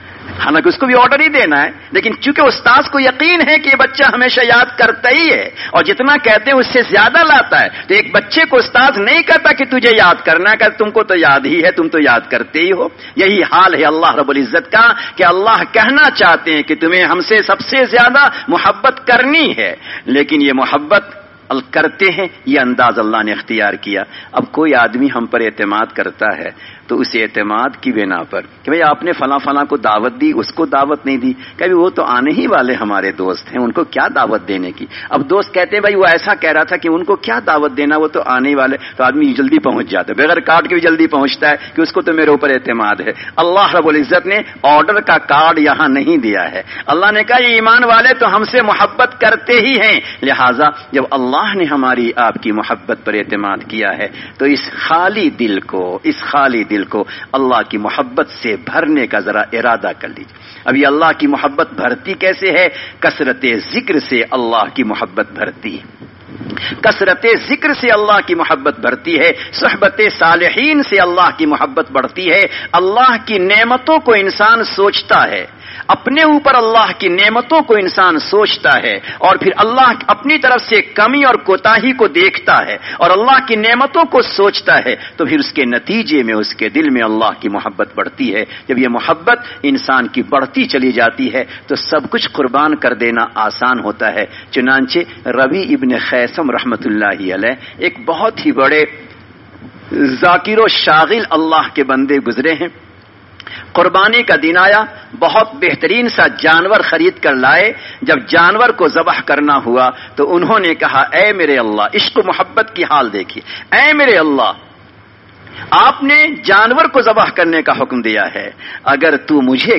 حالانکہ اس کو بھی آرڈر ہی دینا ہے، لیکن چونکہ استاذ کو یقین ہے کہ یہ بچہ ہمیشہ یاد کرتا ہی ہے اور جتنا کہتے ہیں اس سے زیادہ لاتا ہے، تو ایک بچے کو استاذ نہیں کہتا کہ تجھے یاد کرنا، کہ تم کو تو یاد ہی ہے، تم تو یاد کرتے ہی ہو۔ یہی حال ہے اللہ رب العزت کا کہ اللہ کہنا چاہتے ہیں کہ تمہیں ہم سے سب سے زیادہ محبت کرنی ہے، لیکن یہ محبت کرتے ہیں، یہ انداز اللہ نے اختیار کیا۔ اب کوئی آدمی ہم پر اعتماد کرتا ہے تو اس اعتماد کی بنا پر کہ بھئی آپ نے فلاں فلاں کو دعوت دی، اس کو دعوت نہیں دی، کبھی وہ تو آنے ہی والے ہمارے دوست ہیں، ان کو کیا دعوت دینے کی۔ اب دوست کہتے ہیں بھائی وہ ایسا کہہ رہا تھا کہ ان کو کیا دعوت دینا، وہ تو آنے ہی والے، تو آدمی جلدی پہنچ جاتا ہے، بغیر کارڈ کے بھی جلدی پہنچتا ہے کہ اس کو تو میرے اوپر اعتماد ہے۔ اللہ رب العزت نے آرڈر کا کارڈ یہاں نہیں دیا ہے، اللہ نے کہا یہ ایمان والے تو ہم سے محبت کرتے ہی ہیں، لہٰذا جب اللہ نے ہماری آپ کی محبت پر اعتماد کیا ہے تو اس خالی دل کو اللہ کی محبت سے بھرنے کا ذرا ارادہ کر لیجیے۔ اب یہ اللہ کی محبت بھرتی کیسے ہے؟ کثرت ذکر سے اللہ کی محبت بھرتی ہے، کثرت ذکر سے اللہ کی محبت بڑھتی ہے، صحبت صالحین سے اللہ کی محبت بڑھتی ہے۔ اللہ کی نعمتوں کو انسان سوچتا ہے، اپنے اوپر اللہ کی نعمتوں کو انسان سوچتا ہے اور پھر اللہ اپنی طرف سے کمی اور کوتاہی کو دیکھتا ہے اور اللہ کی نعمتوں کو سوچتا ہے، تو پھر اس کے نتیجے میں اس کے دل میں اللہ کی محبت بڑھتی ہے۔ جب یہ محبت انسان کی بڑھتی چلی جاتی ہے تو سب کچھ قربان کر دینا آسان ہوتا ہے۔ چنانچہ ربیع ابن خیثم رحمۃ اللہ علیہ ایک بہت ہی بڑے ذاکر و شاغل اللہ کے بندے گزرے ہیں۔ قربانی کا دن آیا، بہت بہترین سا جانور خرید کر لائے۔ جب جانور کو ذبح کرنا ہوا تو انہوں نے کہا اے میرے اللہ، عشق و محبت کی حال دیکھیے، اے میرے اللہ آپ نے جانور کو ذبح کرنے کا حکم دیا ہے، اگر تو مجھے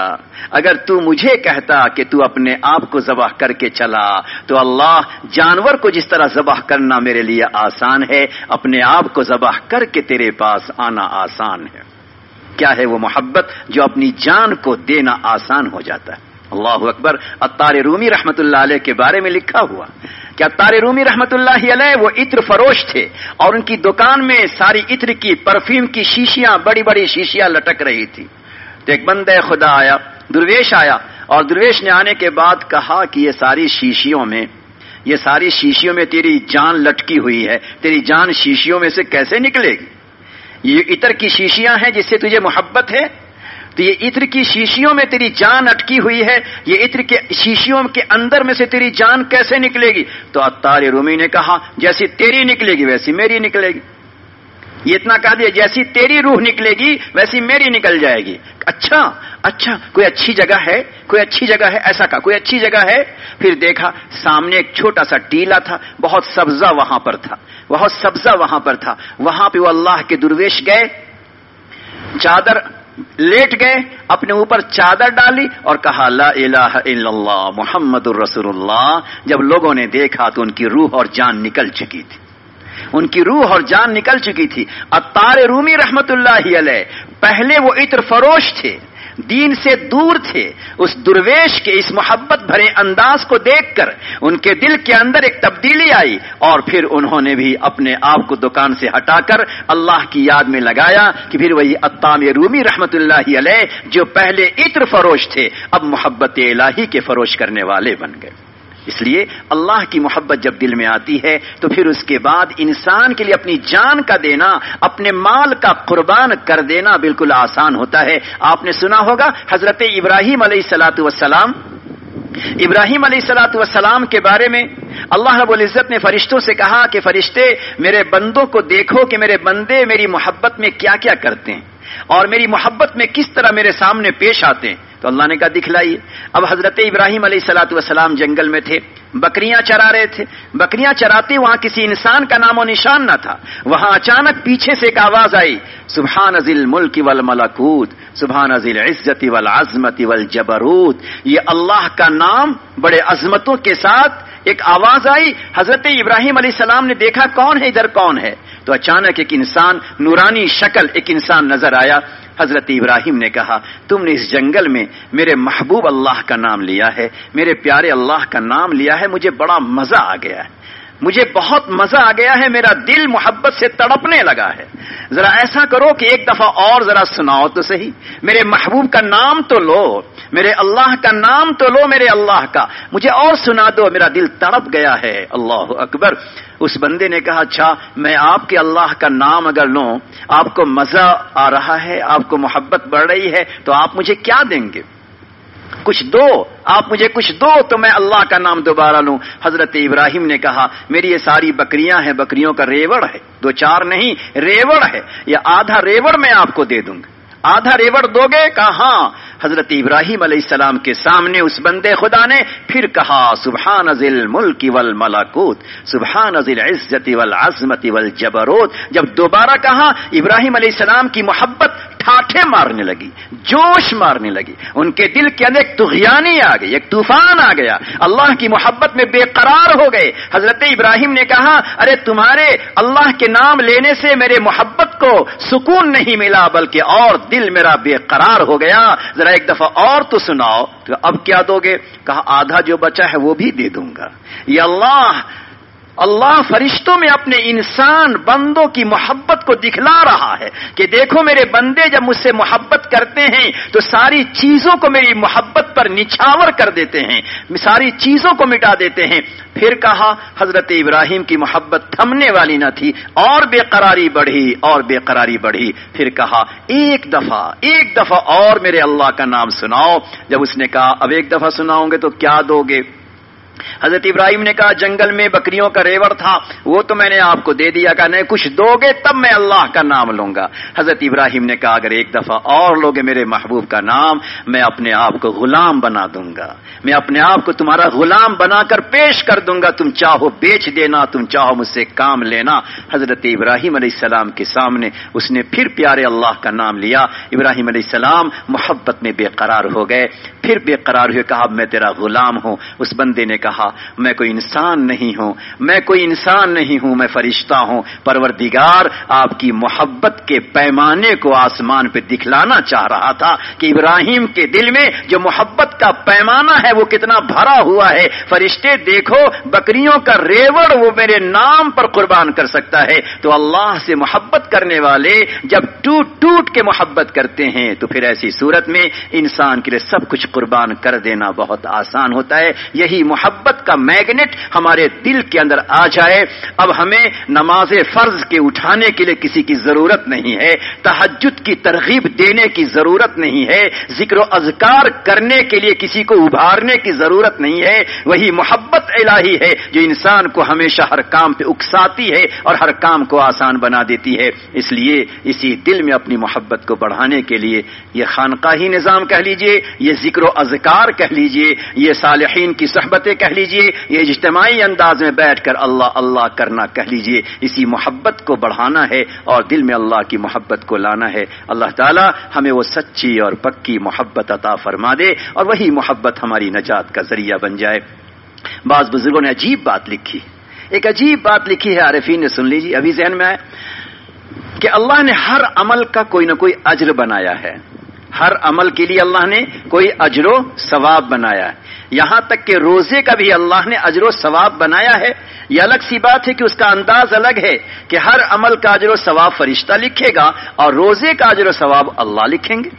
کہتا کہ تو اپنے آپ کو ذبح کر کے چلا تو اللہ جانور کو جس طرح ذبح کرنا میرے لیے آسان ہے، اپنے آپ کو ذبح کر کے تیرے پاس آنا آسان ہے۔ کیا ہے وہ محبت جو اپنی جان کو دینا آسان ہو جاتا ہے۔ اللہ اکبر۔ عطار رومی رحمت اللہ علیہ کے بارے میں لکھا ہوا کہ عطار رومی رحمت اللہ علیہ وہ عطر فروش تھے اور ان کی دکان میں ساری عطر کی پرفیوم کی شیشیاں، بڑی بڑی شیشیاں لٹک رہی تھی۔ تو ایک بندہ خدا آیا، درویش آیا، اور درویش نے آنے کے بعد کہا کہ یہ ساری شیشیوں میں تیری جان لٹکی ہوئی ہے، تیری جان شیشیوں میں سے کیسے نکلے گی؟ یہ عطر کی شیشیاں ہیں جس سے تجھے محبت ہے، تو یہ عطر کی شیشیوں میں تیری جان اٹکی ہوئی ہے، یہ عطر کے شیشیوں کے اندر میں سے تیری جان کیسے نکلے گی؟ تو عطار رومی نے کہا جیسی تیری نکلے گی ویسی میری نکلے گی۔ یہ اتنا کہہ دیا جیسی تیری روح نکلے گی ویسی میری نکل جائے گی۔ اچھا کوئی اچھی جگہ ہے ایسا کہا، کوئی اچھی جگہ ہے؟ پھر دیکھا سامنے ایک چھوٹا سا ٹیلا تھا، بہت سبزہ وہاں پر تھا، وہاں پہ وہ اللہ کے درویش گئے، چادر لیٹ گئے، اپنے اوپر چادر ڈالی اور کہا لا الہ الا اللہ محمد الرسول اللہ۔ جب لوگوں نے دیکھا تو ان کی روح اور جان نکل چکی تھی، عطار رومی رحمت اللہ علیہ پہلے وہ عطر فروش تھے، دین سے دور تھے، اس درویش کے اس محبت بھرے انداز کو دیکھ کر ان کے دل کے اندر ایک تبدیلی آئی اور پھر انہوں نے بھی اپنے آپ کو دکان سے ہٹا کر اللہ کی یاد میں لگایا کہ پھر وہی عطار رومی رحمت اللہ علیہ جو پہلے عطر فروش تھے اب محبت الہی کے فروش کرنے والے بن گئے۔ اس لیے اللہ کی محبت جب دل میں آتی ہے تو پھر اس کے بعد انسان کے لیے اپنی جان کا دینا، اپنے مال کا قربان کر دینا بالکل آسان ہوتا ہے۔ آپ نے سنا ہوگا حضرت ابراہیم علیہ الصلاۃ والسلام کے بارے میں اللہ رب العزت نے فرشتوں سے کہا کہ فرشتے میرے بندوں کو دیکھو کہ میرے بندے میری محبت میں کیا کیا کرتے ہیں اور میری محبت میں کس طرح میرے سامنے پیش آتے ہیں۔ تو اللہ نے کہا دکھلائیے۔ اب حضرت ابراہیم علیہ الصلاۃ والسلام جنگل میں تھے، بکریاں چرا رہے تھے، بکریاں چراتے وہاں کسی انسان کا نام و نشان نہ تھا۔ وہاں اچانک پیچھے سے ایک آواز آئی سبحان ذی الملک والملکوت سبحان ذی العزت والعظمت والجبروت۔ یہ اللہ کا نام بڑے عظمتوں کے ساتھ ایک آواز آئی۔ حضرت ابراہیم علیہ السلام نے دیکھا کون ہے، ادھر کون ہے؟ تو اچانک ایک انسان، نورانی شکل ایک انسان نظر آیا۔ حضرت ابراہیم نے کہا تم نے اس جنگل میں میرے محبوب اللہ کا نام لیا ہے، میرے پیارے اللہ کا نام لیا ہے، مجھے بڑا مزہ آ گیا ہے۔ مجھے بہت مزہ آ گیا ہے، میرا دل محبت سے تڑپنے لگا ہے، ذرا ایسا کرو کہ ایک دفعہ اور ذرا سناؤ تو صحیح، میرے محبوب کا نام تو لو، میرے اللہ کا نام تو لو، میرے اللہ کا، مجھے اور سنا دو، میرا دل تڑپ گیا ہے۔ اللہ اکبر۔ اس بندے نے کہا اچھا میں آپ کے اللہ کا نام اگر لوں، آپ کو مزہ آ رہا ہے، آپ کو محبت بڑھ رہی ہے، تو آپ مجھے کیا دیں گے؟ کچھ دو، آپ مجھے کچھ دو تو میں اللہ کا نام دوبارہ لوں۔ حضرت ابراہیم نے کہا میری یہ ساری بکریاں ہیں، بکریوں کا ریوڑ ہے، 2-4 نہیں، ریوڑ ہے، یہ آدھا ریوڑ میں آپ کو دے دوں گا، آدھا ریوڑ دو گے؟ کہا ہاں۔ حضرت ابراہیم علیہ السلام کے سامنے اس بندے خدا نے پھر کہا سبحان ذی الملک والملکوت، سبحان ذی العزت والعظمت والجبروت۔ جب دوبارہ کہا ابراہیم علیہ السلام کی محبت ٹھاٹھے مارنے لگی، جوش مارنے لگی، ان کے دل کے اندر ایک طغیانی آ گئی، ایک طوفان آ گیا، اللہ کی محبت میں بے قرار ہو گئے۔ حضرت ابراہیم نے کہا ارے تمہارے اللہ کے نام لینے سے میرے محبت کو سکون نہیں ملا بلکہ اور دل میرا بے قرار ہو گیا، ذرا ایک دفعہ اور تو سناؤ۔ تو اب کیا دو گے؟ کہا آدھا جو بچا ہے وہ بھی دے دوں گا۔ یہ اللہ فرشتوں میں اپنے انسان بندوں کی محبت کو دکھلا رہا ہے کہ دیکھو میرے بندے جب مجھ سے محبت کرتے ہیں تو ساری چیزوں کو میری محبت پر نچھاور کر دیتے ہیں، ساری چیزوں کو مٹا دیتے ہیں۔ پھر کہا حضرت ابراہیم کی محبت تھمنے والی نہ تھی، اور بے قراری بڑھی اور بے قراری بڑھی۔ پھر کہا ایک دفعہ اور میرے اللہ کا نام سناؤ۔ جب اس نے کہا اب ایک دفعہ سناؤں گے تو کیا دو گے؟ حضرت ابراہیم نے کہا جنگل میں بکریوں کا ریوڑ تھا وہ تو میں نے آپ کو دے دیا، کہا نہیں کچھ دو گے تب میں اللہ کا نام لوں گا۔ حضرت ابراہیم نے کہا اگر ایک دفعہ اور لوگے میرے محبوب کا نام میں اپنے آپ کو غلام بنا دوں گا، میں اپنے آپ کو تمہارا غلام بنا کر پیش کر دوں گا، تم چاہو بیچ دینا، تم چاہو مجھ سے کام لینا۔ حضرت ابراہیم علیہ السلام کے سامنے اس نے پھر پیارے اللہ کا نام لیا۔ ابراہیم علیہ السلام محبت میں بے قرار ہو گئے، پھر بے قرار ہوئے، کہا میں تیرا غلام ہوں۔ اس بندے نے کہا میں کوئی انسان نہیں ہوں، میں فرشتہ ہوں، پروردگار آپ کی محبت کے پیمانے کو آسمان پہ دکھلانا چاہ رہا تھا کہ ابراہیم کے دل میں جو محبت کا پیمانہ ہے وہ کتنا بھرا ہوا ہے۔ فرشتے دیکھو بکریوں کا ریوڑ وہ میرے نام پر قربان کر سکتا ہے، تو اللہ سے محبت کرنے والے جب ٹوٹ کے محبت کرتے ہیں تو پھر ایسی صورت میں انسان کے لیے سب کچھ قربان کر دینا بہت آسان ہوتا ہے۔ یہی محبت کا میگنیٹ ہمارے دل کے اندر آ جائے۔ اب ہمیں نماز فرض کے اٹھانے کے لیے کسی کی ضرورت نہیں ہے، تہجد کی ترغیب دینے کی ضرورت نہیں ہے، ذکر و اذکار کرنے کے لیے کسی کو ابھارنے کی ضرورت نہیں ہے۔ وہی محبت الہی ہے جو انسان کو ہمیشہ ہر کام پہ اکساتی ہے اور ہر کام کو آسان بنا دیتی ہے۔ اس لیے اسی دل میں اپنی محبت کو بڑھانے کے لیے یہ خانقاہی نظام کہہ لیجئے، یہ ذکر و اذکار کہہ لیجئے، یہ صالحین کی صحبتیں کہہ لیجئے، یہ اجتماعی انداز میں بیٹھ کر اللہ اللہ کرنا کہہ لیجئے، اسی محبت کو بڑھانا ہے اور دل میں اللہ کی محبت کو لانا ہے۔ اللہ تعالی ہمیں وہ سچی اور پکی محبت عطا فرما دے اور وہی محبت ہماری نجات کا ذریعہ بن جائے۔ بعض بزرگوں نے عجیب بات لکھی، ایک عجیب بات لکھی ہے، عارفین نے سن لیجیے، ابھی ذہن میں آئے کہ اللہ نے ہر عمل کا کوئی نہ کوئی اجر بنایا ہے، ہر عمل کے لیے اللہ نے کوئی اجر و ثواب بنایا ہے، یہاں تک کہ روزے کا بھی اللہ نے اجر و ثواب بنایا ہے۔ یہ الگ سی بات ہے کہ اس کا انداز الگ ہے کہ ہر عمل کا اجر و ثواب فرشتہ لکھے گا اور روزے کا اجر و ثواب اللہ لکھیں گے۔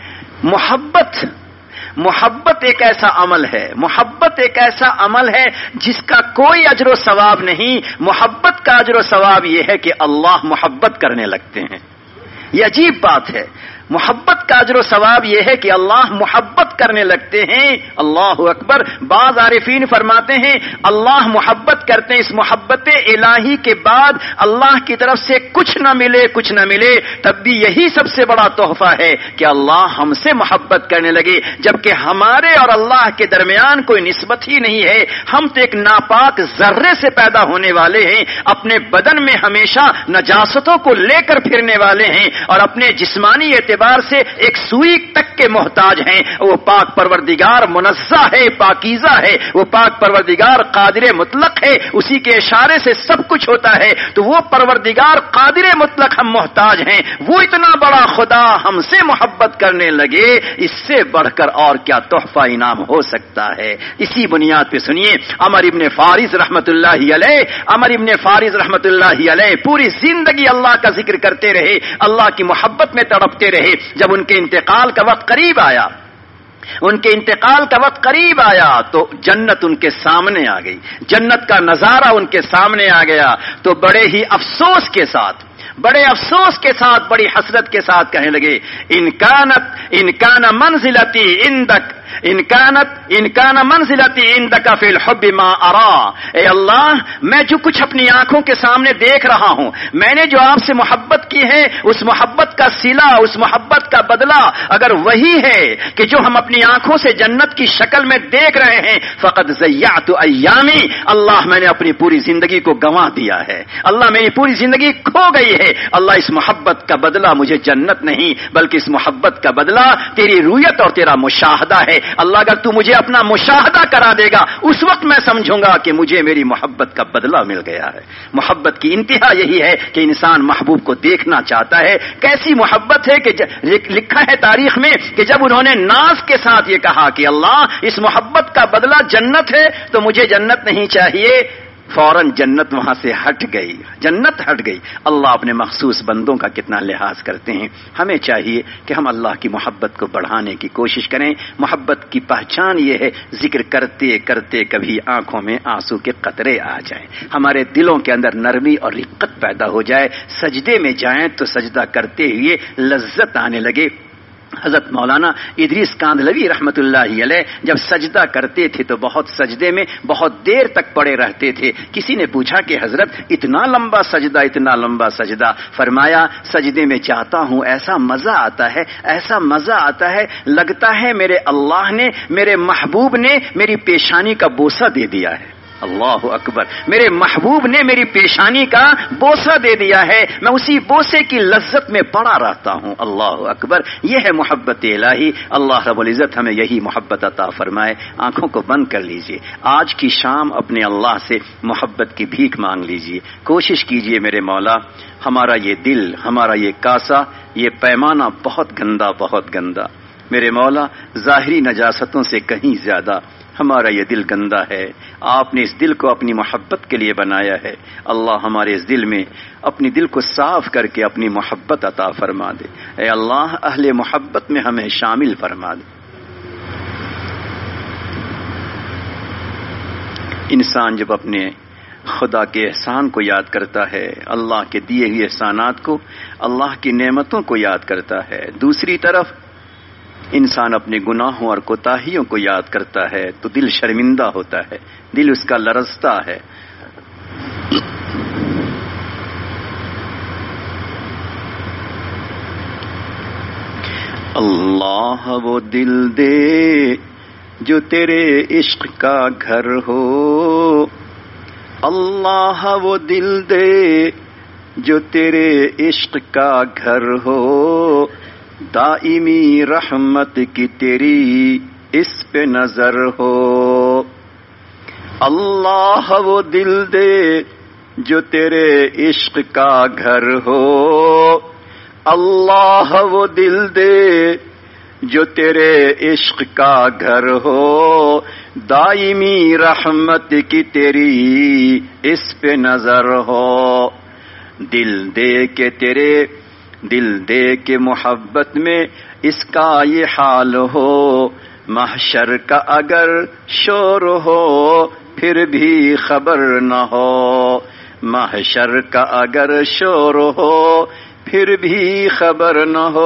محبت ایک ایسا عمل ہے، محبت ایک ایسا عمل ہے جس کا کوئی اجر و ثواب نہیں۔ محبت کا اجر و ثواب یہ ہے کہ اللہ محبت کرنے لگتے ہیں، یہ عجیب بات ہے۔ محبت کا اجر و ثواب یہ ہے کہ اللہ محبت کرنے لگتے ہیں۔ اللہ اکبر۔ بعض عارفین فرماتے ہیں اللہ محبت کرتے ہیں، اس محبت الہی کے بعد اللہ کی طرف سے کچھ نہ ملے تب بھی یہی سب سے بڑا تحفہ ہے کہ اللہ ہم سے محبت کرنے لگے، جبکہ ہمارے اور اللہ کے درمیان کوئی نسبت ہی نہیں ہے۔ ہم تو ایک ناپاک ذرے سے پیدا ہونے والے ہیں، اپنے بدن میں ہمیشہ نجاستوں کو لے کر پھرنے والے ہیں اور اپنے جسمانی اعتبار اعتبار سے ایک سوئی تک کے محتاج ہیں. وہ پاک پروردگار منزہ ہے، پاکیزہ ہے. وہ پاک پروردگار قادر مطلق ہے، اسی کے اشارے سے سب کچھ ہوتا ہے. تو وہ پروردگار قادر مطلق ہم محتاج ہیں. وہ اتنا بڑا خدا ہم سے محبت کرنے لگے، اس سے بڑھ کر اور کیا تحفہ انعام ہو سکتا ہے؟ اسی بنیاد پہ سنیے عمر ابن فارس رحمت اللہ علیہ، عمر ابن فارس رحمت اللہ علیہ پوری زندگی اللہ کا ذکر کرتے رہے، اللہ کی محبت میں تڑپتے رہے. جب ان کے انتقال کا وقت قریب آیا، ان کے انتقال کا وقت قریب آیا تو جنت ان کے سامنے آ گئی، جنت کا نظارہ ان کے سامنے آ گیا. تو بڑے ہی افسوس کے ساتھ، بڑے افسوس کے ساتھ، بڑی حسرت کے ساتھ کہنے لگے ان کان منزلتی عندک، ان کان منزلتی عندک فی الحب ما ارا. اے اللہ، میں جو کچھ اپنی آنکھوں کے سامنے دیکھ رہا ہوں، میں نے جو آپ سے محبت کی ہے، اس محبت کا صلہ، اس محبت کا بدلہ اگر وہی ہے کہ جو ہم اپنی آنکھوں سے جنت کی شکل میں دیکھ رہے ہیں، فقد ضیعت ایامی، اللہ میں نے اپنی پوری زندگی کو گنوا دیا ہے، اللہ میری پوری زندگی کھو گئی ہے. اللہ، اس محبت کا بدلہ مجھے جنت نہیں بلکہ اس محبت کا بدلہ تیری رویت اور تیرا مشاہدہ ہے. اللہ، اگر تو مجھے اپنا مشاہدہ کرا دے گا، اس وقت میں سمجھوں گا کہ مجھے میری محبت کا بدلہ مل گیا ہے. محبت کی انتہا یہی ہے کہ انسان محبوب کو دیکھنا چاہتا ہے. کیسی محبت ہے کہ لکھا ہے تاریخ میں کہ جب انہوں نے ناز کے ساتھ یہ کہا کہ اللہ، اس محبت کا بدلہ جنت ہے تو مجھے جنت نہیں چاہیے، فوراً جنت وہاں سے ہٹ گئی، جنت ہٹ گئی. اللہ اپنے مخصوص بندوں کا کتنا لحاظ کرتے ہیں. ہمیں چاہیے کہ ہم اللہ کی محبت کو بڑھانے کی کوشش کریں. محبت کی پہچان یہ ہے، ذکر کرتے کرتے کبھی آنکھوں میں آنسو کے قطرے آ جائیں، ہمارے دلوں کے اندر نرمی اور رقت پیدا ہو جائے، سجدے میں جائیں تو سجدہ کرتے ہوئے لذت آنے لگے. حضرت مولانا ادریس کاندھلوی رحمت اللہ علیہ جب سجدہ کرتے تھے تو بہت سجدے میں بہت دیر تک پڑے رہتے تھے. کسی نے پوچھا کہ حضرت اتنا لمبا سجدہ، اتنا لمبا سجدہ؟ فرمایا سجدے میں جاتا ہوں ایسا مزہ آتا ہے، ایسا مزہ آتا ہے، لگتا ہے میرے اللہ نے، میرے محبوب نے میری پیشانی کا بوسہ دے دیا ہے. اللہ اکبر، میرے محبوب نے میری پیشانی کا بوسہ دے دیا ہے، میں اسی بوسے کی لذت میں پڑا رہتا ہوں. اللہ اکبر، یہ ہے محبت الہی. اللہ رب العزت ہمیں یہی محبت عطا فرمائے. آنکھوں کو بند کر لیجئے، آج کی شام اپنے اللہ سے محبت کی بھیک مانگ لیجئے. کوشش کیجئے میرے مولا، ہمارا یہ دل، ہمارا یہ کاسا، یہ پیمانہ بہت گندا، بہت گندا. میرے مولا، ظاہری نجاستوں سے کہیں زیادہ ہمارا یہ دل گندا ہے. آپ نے اس دل کو اپنی محبت کے لیے بنایا ہے. اللہ ہمارے اس دل میں اپنی دل کو صاف کر کے اپنی محبت عطا فرما دے. اے اللہ، اہل محبت میں ہمیں شامل فرما دے. انسان جب اپنے خدا کے احسان کو یاد کرتا ہے، اللہ کے دیے ہوئے احسانات کو، اللہ کی نعمتوں کو یاد کرتا ہے، دوسری طرف انسان اپنے گناہوں اور کوتاہیوں کو یاد کرتا ہے تو دل شرمندہ ہوتا ہے، دل اس کا لرزتا ہے. اللہ وہ دل دے جو تیرے عشق کا گھر ہو، اللہ وہ دل دے جو تیرے عشق کا گھر ہو، دائمی رحمت کی تیری اس پہ نظر ہو. اللہ وہ دل دے جو تیرے عشق کا گھر ہو، اللہ وہ دل دے جو تیرے عشق کا گھر ہو، دائمی رحمت کی تیری اس پہ نظر ہو. دل دے کے تیرے، دل دے کے محبت میں اس کا یہ حال ہو، محشر کا اگر شور ہو پھر بھی خبر نہ ہو، محشر کا اگر شور ہو پھر بھی خبر نہ ہو.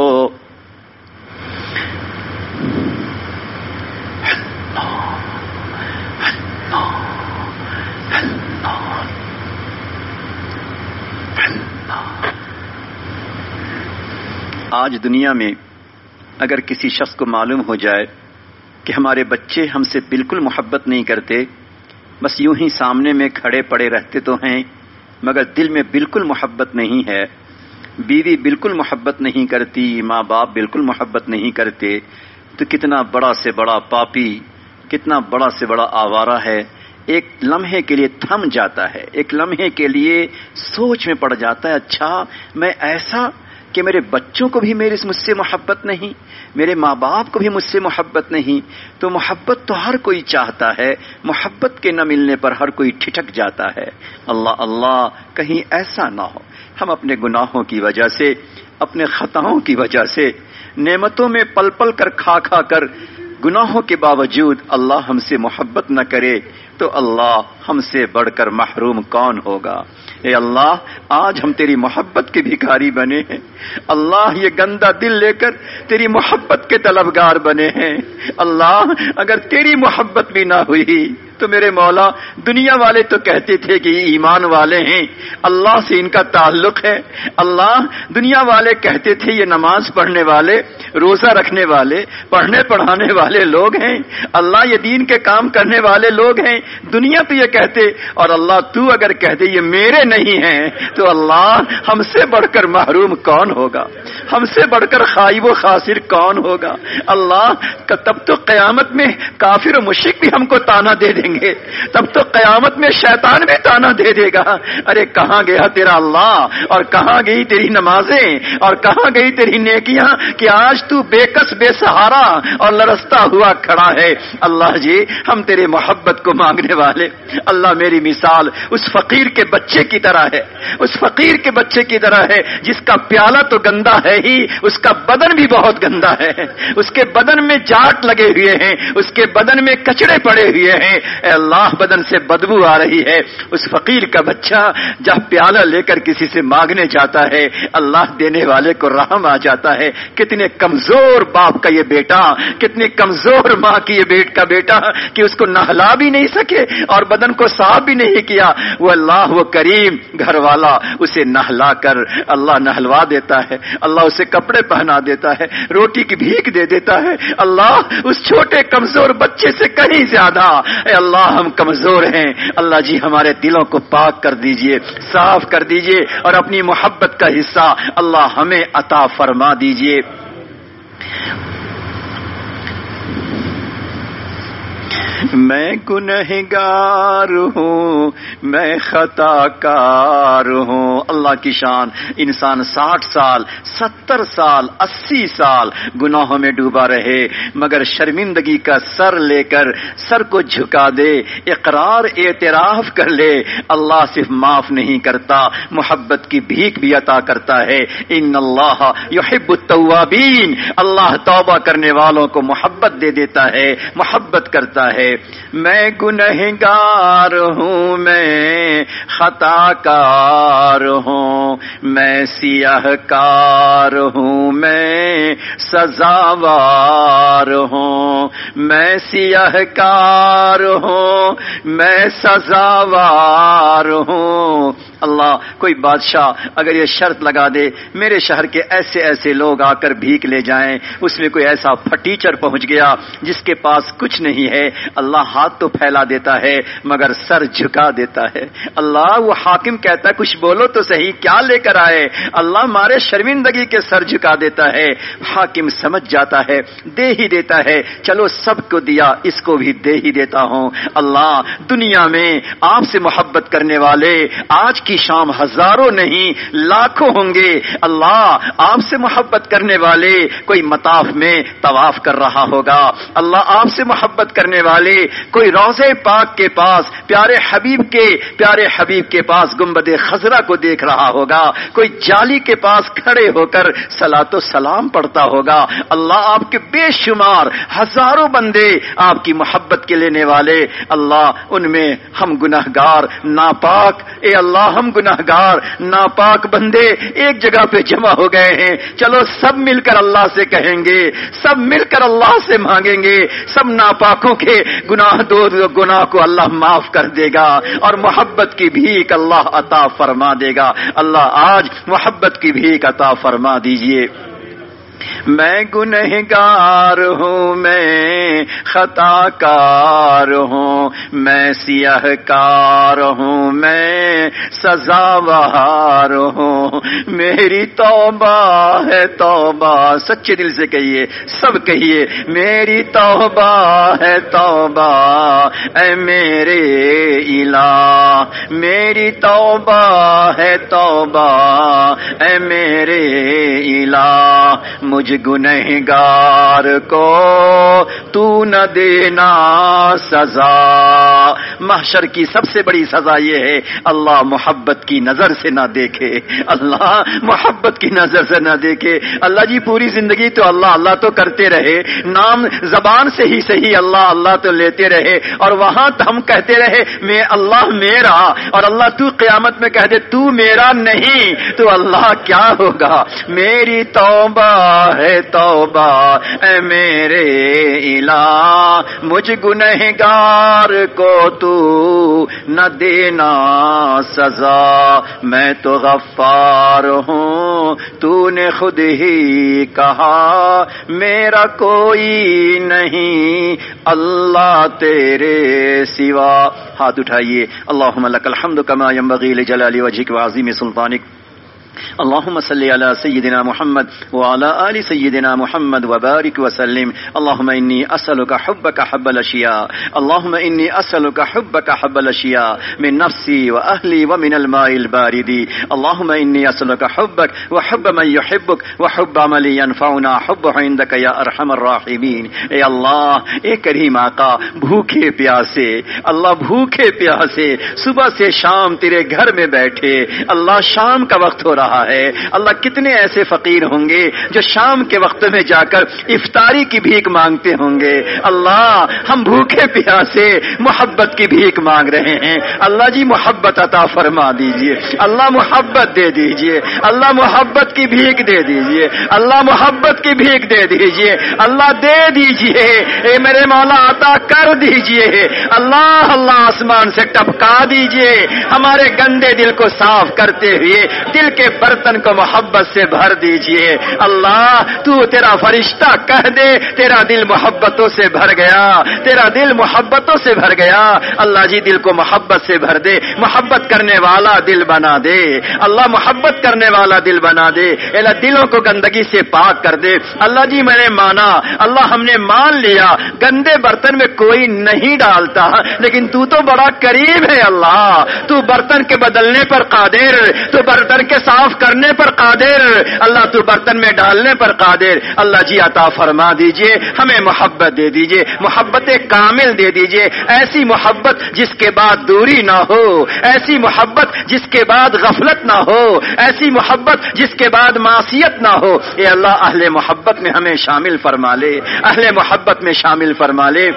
آج دنیا میں اگر کسی شخص کو معلوم ہو جائے کہ ہمارے بچے ہم سے بالکل محبت نہیں کرتے، بس یوں ہی سامنے میں کھڑے پڑے رہتے تو ہیں مگر دل میں بالکل محبت نہیں ہے، بیوی بالکل محبت نہیں کرتی، ماں باپ بالکل محبت نہیں کرتے، تو کتنا بڑا سے بڑا پاپی، کتنا بڑا سے بڑا آوارہ ہے، ایک لمحے کے لیے تھم جاتا ہے، ایک لمحے کے لیے سوچ میں پڑ جاتا ہے، اچھا میں ایسا کہ میرے بچوں کو بھی مجھ سے محبت نہیں، میرے ماں باپ کو بھی مجھ سے محبت نہیں، تو محبت تو ہر کوئی چاہتا ہے، محبت کے نہ ملنے پر ہر کوئی ٹھٹک جاتا ہے۔ اللہ اللہ کہیں ایسا نہ ہو ہم اپنے گناہوں کی وجہ سے، اپنے خطاؤں کی وجہ سے، نعمتوں میں پل پل کر کھا کھا کر گناہوں کے باوجود اللہ ہم سے محبت نہ کرے تو اللہ ہم سے بڑھ کر محروم کون ہوگا؟ اے اللہ آج ہم تیری محبت کے بھکاری بنے ہیں، اللہ یہ گندا دل لے کر تیری محبت کے طلبگار بنے ہیں۔ اللہ اگر تیری محبت بھی نہ ہوئی تو میرے مولا دنیا والے تو کہتے تھے کہ یہ ایمان والے ہیں، اللہ سے ان کا تعلق ہے، اللہ دنیا والے کہتے تھے یہ نماز پڑھنے والے، روزہ رکھنے والے، پڑھنے پڑھانے والے لوگ ہیں، اللہ یہ دین کے کام کرنے والے لوگ ہیں، دنیا تو یہ کہتے، اور اللہ تو اگر کہتے یہ میرے نہیں ہیں تو اللہ ہم سے بڑھ کر محروم کون ہوگا؟ ہم سے بڑھ کر خائب و خاسر کون ہوگا؟ اللہ تب تو قیامت میں کافر و مشرک بھی ہم کو تانا دے دیں گے، تب تو قیامت میں شیطان بھی تانا دے دے گا، ارے کہاں گیا تیرا اللہ، اور کہاں گئی تیری نمازیں، اور کہاں گئی تیری نیکیاں کہ آج تو بے کس بے سہارا اور لرزتا ہوا کھڑا ہے۔ اللہ جی ہم تیرے محبت کو مانگنے والے، اللہ میری مثال اس فقیر کے بچے کی طرح ہے، اس فقیر کے بچے کی طرح ہے جس کا پیالہ تو گندا ہے ہی، اس کا بدن بھی بہت گندا ہے، اس کے بدن میں جاٹ لگے ہوئے ہیں، اس کے بدن میں کچڑے پڑے ہوئے ہیں، اے اللہ بدن سے بدبو آ رہی ہے۔ اس فقیر کا بچہ جب پیالہ لے کر کسی سے مانگنے جاتا ہے اللہ دینے والے کو رحم آ جاتا ہے۔ کتنے کمزور باپ کا یہ بیٹا، کتنی کمزور ماں کی یہ کا بیٹا کہ اس کو نہلا بھی نہیں سکے اور بدن کو صاف بھی نہیں کیا، وہ اللہ وہ کریم گھر والا اسے نہلا کر اللہ نہلوا دیتا ہے، اللہ اسے کپڑے پہنا دیتا ہے، روٹی کی بھیک دے دیتا ہے۔ اللہ اس چھوٹے کمزور بچے سے کہیں زیادہ اے اللہ ہم کمزور ہیں، اللہ جی ہمارے دلوں کو پاک کر دیجئے، صاف کر دیجئے، اور اپنی محبت کا حصہ اللہ ہمیں عطا فرما دیجئے۔ میں گنہگار ہوں، میں خطا کار ہوں۔ اللہ کی شان، انسان 60 سال 70 سال 80 سال گناہوں میں ڈوبا رہے مگر شرمندگی کا سر لے کر سر کو جھکا دے، اقرار اعتراف کر لے، اللہ صرف معاف نہیں کرتا محبت کی بھیک بھی عطا کرتا ہے۔ ان اللہ یحب التوابین، اللہ توبہ کرنے والوں کو محبت دے دیتا ہے، محبت کرتا ہے۔ میں گنہگار ہوں، میں خطا کار ہوں، میں سیاہ کار ہوں، میں سزاوار ہوں، میں سیاہ کار ہوں، میں سزاوار ہوں۔ اللہ کوئی بادشاہ اگر یہ شرط لگا دے میرے شہر کے ایسے ایسے لوگ آ کر بھیک لے جائیں، اس میں کوئی ایسا پھٹیچر پہنچ گیا جس کے پاس کچھ نہیں ہے، اللہ ہاتھ تو پھیلا دیتا ہے مگر سر جھکا دیتا ہے۔ اللہ وہ حاکم کہتا ہے کچھ بولو تو صحیح، کیا لے کر آئے؟ اللہ مارے شرمندگی کے سر جھکا دیتا ہے، حاکم سمجھ جاتا ہے، دے ہی دیتا ہے، چلو سب کو دیا اس کو بھی دے ہی دیتا ہوں۔ اللہ دنیا میں آپ سے محبت کرنے والے آج کی شام ہزاروں نہیں لاکھوں ہوں گے، اللہ آپ سے محبت کرنے والے کوئی مطاف میں طواف کر رہا ہوگا، اللہ آپ سے محبت کرنے والے کوئی روضہ پاک کے پاس پیارے حبیب کے پاس گنبد خضرا کو دیکھ رہا ہوگا، کوئی جالی کے پاس کھڑے ہو کر صلاۃ و سلام پڑھتا ہوگا۔ اللہ آپ کے بے شمار ہزاروں بندے آپ کی محبت کے لینے والے، اللہ ان میں ہم گناہگار ناپاک، اے اللہ ہم گناہگار ناپاک بندے ایک جگہ پہ جمع ہو گئے ہیں، چلو سب مل کر اللہ سے کہیں گے، سب مل کر اللہ سے مانگیں گے، سب ناپاکوں کے گناہ کو اللہ معاف کر دے گا اور محبت کی بھیک اللہ عطا فرما دے گا۔ اللہ آج محبت کی بھیک عطا فرما دیجئے۔ میں گنہگار ہوں، میں خطا کار ہوں، میں سیاہ کار ہوں، میں سزاوار ہوں، میری توبہ ہے توبہ، سچے دل سے کہیے، سب کہیے، میری توبہ ہے توبہ اے میرے الہ، میری توبہ ہے توبہ اے میرے الہ، مجھ گنہگار کو تو نہ دینا سزا۔ محشر کی سب سے بڑی سزا یہ ہے اللہ محبت کی نظر سے نہ دیکھے، اللہ محبت کی نظر سے نہ دیکھے۔ اللہ جی پوری زندگی تو اللہ اللہ تو کرتے رہے، نام زبان سے ہی صحیح اللہ اللہ تو لیتے رہے، اور وہاں تو ہم کہتے رہے میں اللہ میرا، اور اللہ تو قیامت میں کہہ دے تو میرا نہیں، تو اللہ کیا ہوگا؟ میری توبہ ہے توبہ اے میرے الہ، مجھ گنہگار کو تو نہ دینا سزا، میں تو غفار ہوں تو نے خود ہی کہا، میرا کوئی نہیں اللہ تیرے سوا۔ ہاتھ اٹھائیے، اللہم لک الحمد کما ینبغی لجلال وجہک وعظیم سلطانک، اللهم صل على سيدنا محمد وعلى آل سيدنا محمد وبارك وسلم، اللهم إني أسألك حبك حب الأشياء، اللهم إني أسألك حبك حب الأشياء من نفسي وأهلي ومن الماء البارد، اللهم إني أسألك حبك وحب من يحبك وحب عمل ينفعنا حب عندك يا أرحم الراحمين۔ اے اللہ، اے کریم آقا، بھوکے پیاسے، اللہ بھوکے پیاسے صبح سے شام تیرے گھر میں بیٹھے، اللہ شام کا وقت ہو رہا ہے، اللہ کتنے ایسے فقیر ہوں گے جو شام کے وقت میں جا کر افطاری کی بھیک مانگتے ہوں گے، اللہ ہم بھوکے پیاسے محبت کی بھیک مانگ رہے ہیں، اللہ جی محبت عطا فرما دیجئے، اللہ محبت دے دیجئے، اللہ محبت کی بھیک دے دیجئے، اللہ محبت کی بھیک دے دیجئے، اللہ دے دیجئے، اے میرے مولا عطا کر دیجئے، اللہ اللہ آسمان سے ٹپکا دیجئے، ہمارے گندے دل کو صاف کرتے ہوئے دل کے برتن کو محبت سے بھر دیجئے، اللہ تو تیرا فرشتہ کہہ دے تیرا دل محبتوں سے بھر گیا، تیرا دل محبتوں سے بھر گیا، اللہ جی دل کو محبت سے بھر دے، محبت کرنے والا دل بنا دے، اللہ محبت کرنے والا دل بنا دے، اللہ دلوں کو گندگی سے پاک کر دے، اللہ جی میں نے مانا، اللہ ہم نے مان لیا گندے برتن میں کوئی نہیں ڈالتا، لیکن تو بڑا کریم ہے اللہ، تو برتن کے بدلنے پر قادر، تو برتن کے صاف کرنے پر قادر، اللہ تو برتن میں ڈالنے پر قادر، اللہ جی عطا فرما دیجئے، ہمیں محبت دے دیجئے، محبت کامل دے دیجئے، ایسی محبت جس کے بعد دوری نہ ہو، ایسی محبت جس کے بعد غفلت نہ ہو، ایسی محبت جس کے بعد معصیت نہ ہو، اے اللہ اہل محبت میں ہمیں شامل فرما لے، اہل محبت میں شامل فرما لے،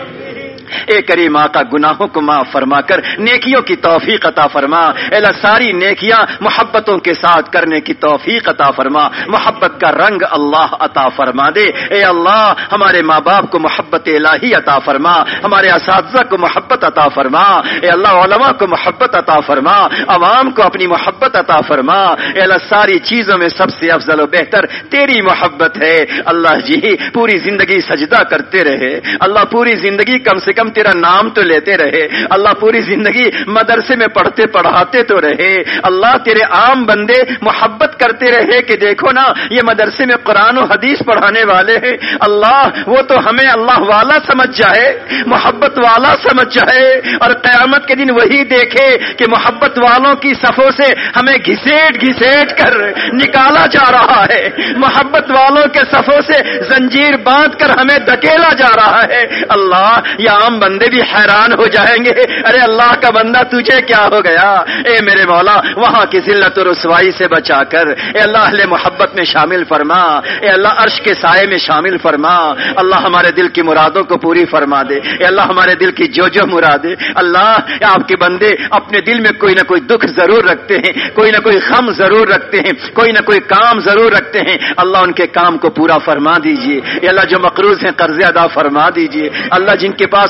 اے کریم آقا گناہوں کو معاف فرما کر نیکیوں کی توفیق عطا فرما، اے اللہ ساری نیکیاں محبتوں کے ساتھ کرنے کی توفیق عطا فرما، محبت کا رنگ اللہ عطا فرما دے، اے اللہ ہمارے ماں باپ کو محبت الہی عطا فرما، ہمارے اساتذہ کو محبت عطا فرما، اے اللہ علماء کو محبت عطا فرما، عوام کو اپنی محبت عطا فرما، اے اللہ ساری چیزوں میں سب سے افضل و بہتر تیری محبت ہے، اللہ جی پوری زندگی سجدہ کرتے رہے، اللہ پوری زندگی کم سے کم تیرا نام تو لیتے رہے، اللہ پوری زندگی مدرسے میں پڑھتے پڑھاتے تو رہے، اللہ تیرے عام بندے محبت کرتے رہے کہ دیکھو نا یہ مدرسے میں قرآن و حدیث پڑھانے والے ہیں، اللہ وہ تو ہمیں اللہ والا سمجھ جائے، محبت والا سمجھ جائے، اور قیامت کے دن وہی دیکھے کہ محبت والوں کی صفوں سے ہمیں گھسیٹ گھسیٹ کر نکالا جا رہا ہے، محبت والوں کے صفوں سے زنجیر باندھ کر ہمیں دھکیلا جا رہا ہے، اللہ یہ عام بندے بھی حیران ہو جائیں گے، ارے اللہ کا بندہ تجھے کیا ہو گیا، اے میرے مولا وہاں کی ذلت و رسوائی سے بچا کر اے اللہ اہل محبت میں شامل فرما، اے اللہ عرش کے سائے میں شامل فرما، اللہ ہمارے دل کی مرادوں کو پوری فرما دے، اے اللہ ہمارے دل کی جو جو مرادیں، اللہ آپ کے بندے اپنے دل میں کوئی نہ کوئی دکھ ضرور رکھتے ہیں، کوئی نہ کوئی غم ضرور رکھتے ہیں، کوئی نہ کوئی کام ضرور رکھتے ہیں، اللہ ان کے کام کو پورا فرما دیجئے، اے اللہ جو مقروض ہیں قرض ادا فرما دیجئے، اللہ جن کے پاس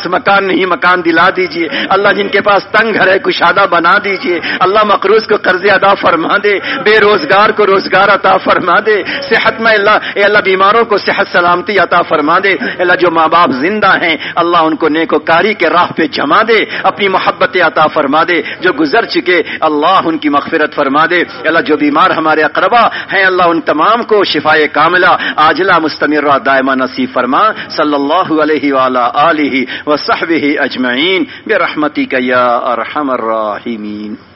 مکان نہیں مکان دلا دیجئے، اللہ جن کے پاس تنگ گھر ہے کشادہ بنا دیجئے، اللہ مقروض کو قرض ادا فرما دے، بے روزگار کو روزگار عطا فرما دے، صحت میں اے اللہ بیماروں کو صحت سلامتی عطا فرما دے، اللہ جو ماں باپ زندہ ہیں اللہ ان کو نیکوکاری کے راہ پہ جما دے، اپنی محبت عطا فرما دے، جو گزر چکے اللہ ان کی مغفرت فرما دے، اللہ جو بیمار ہمارے اقربا ہیں اللہ ان تمام کو شفائے کاملہ عاجلہ مستمرہ دائمہ نصیب فرما، صلی اللہ علیہ وعلی آلہ وصحبہ اجمعین برحمتک یا ارحم الراحمین۔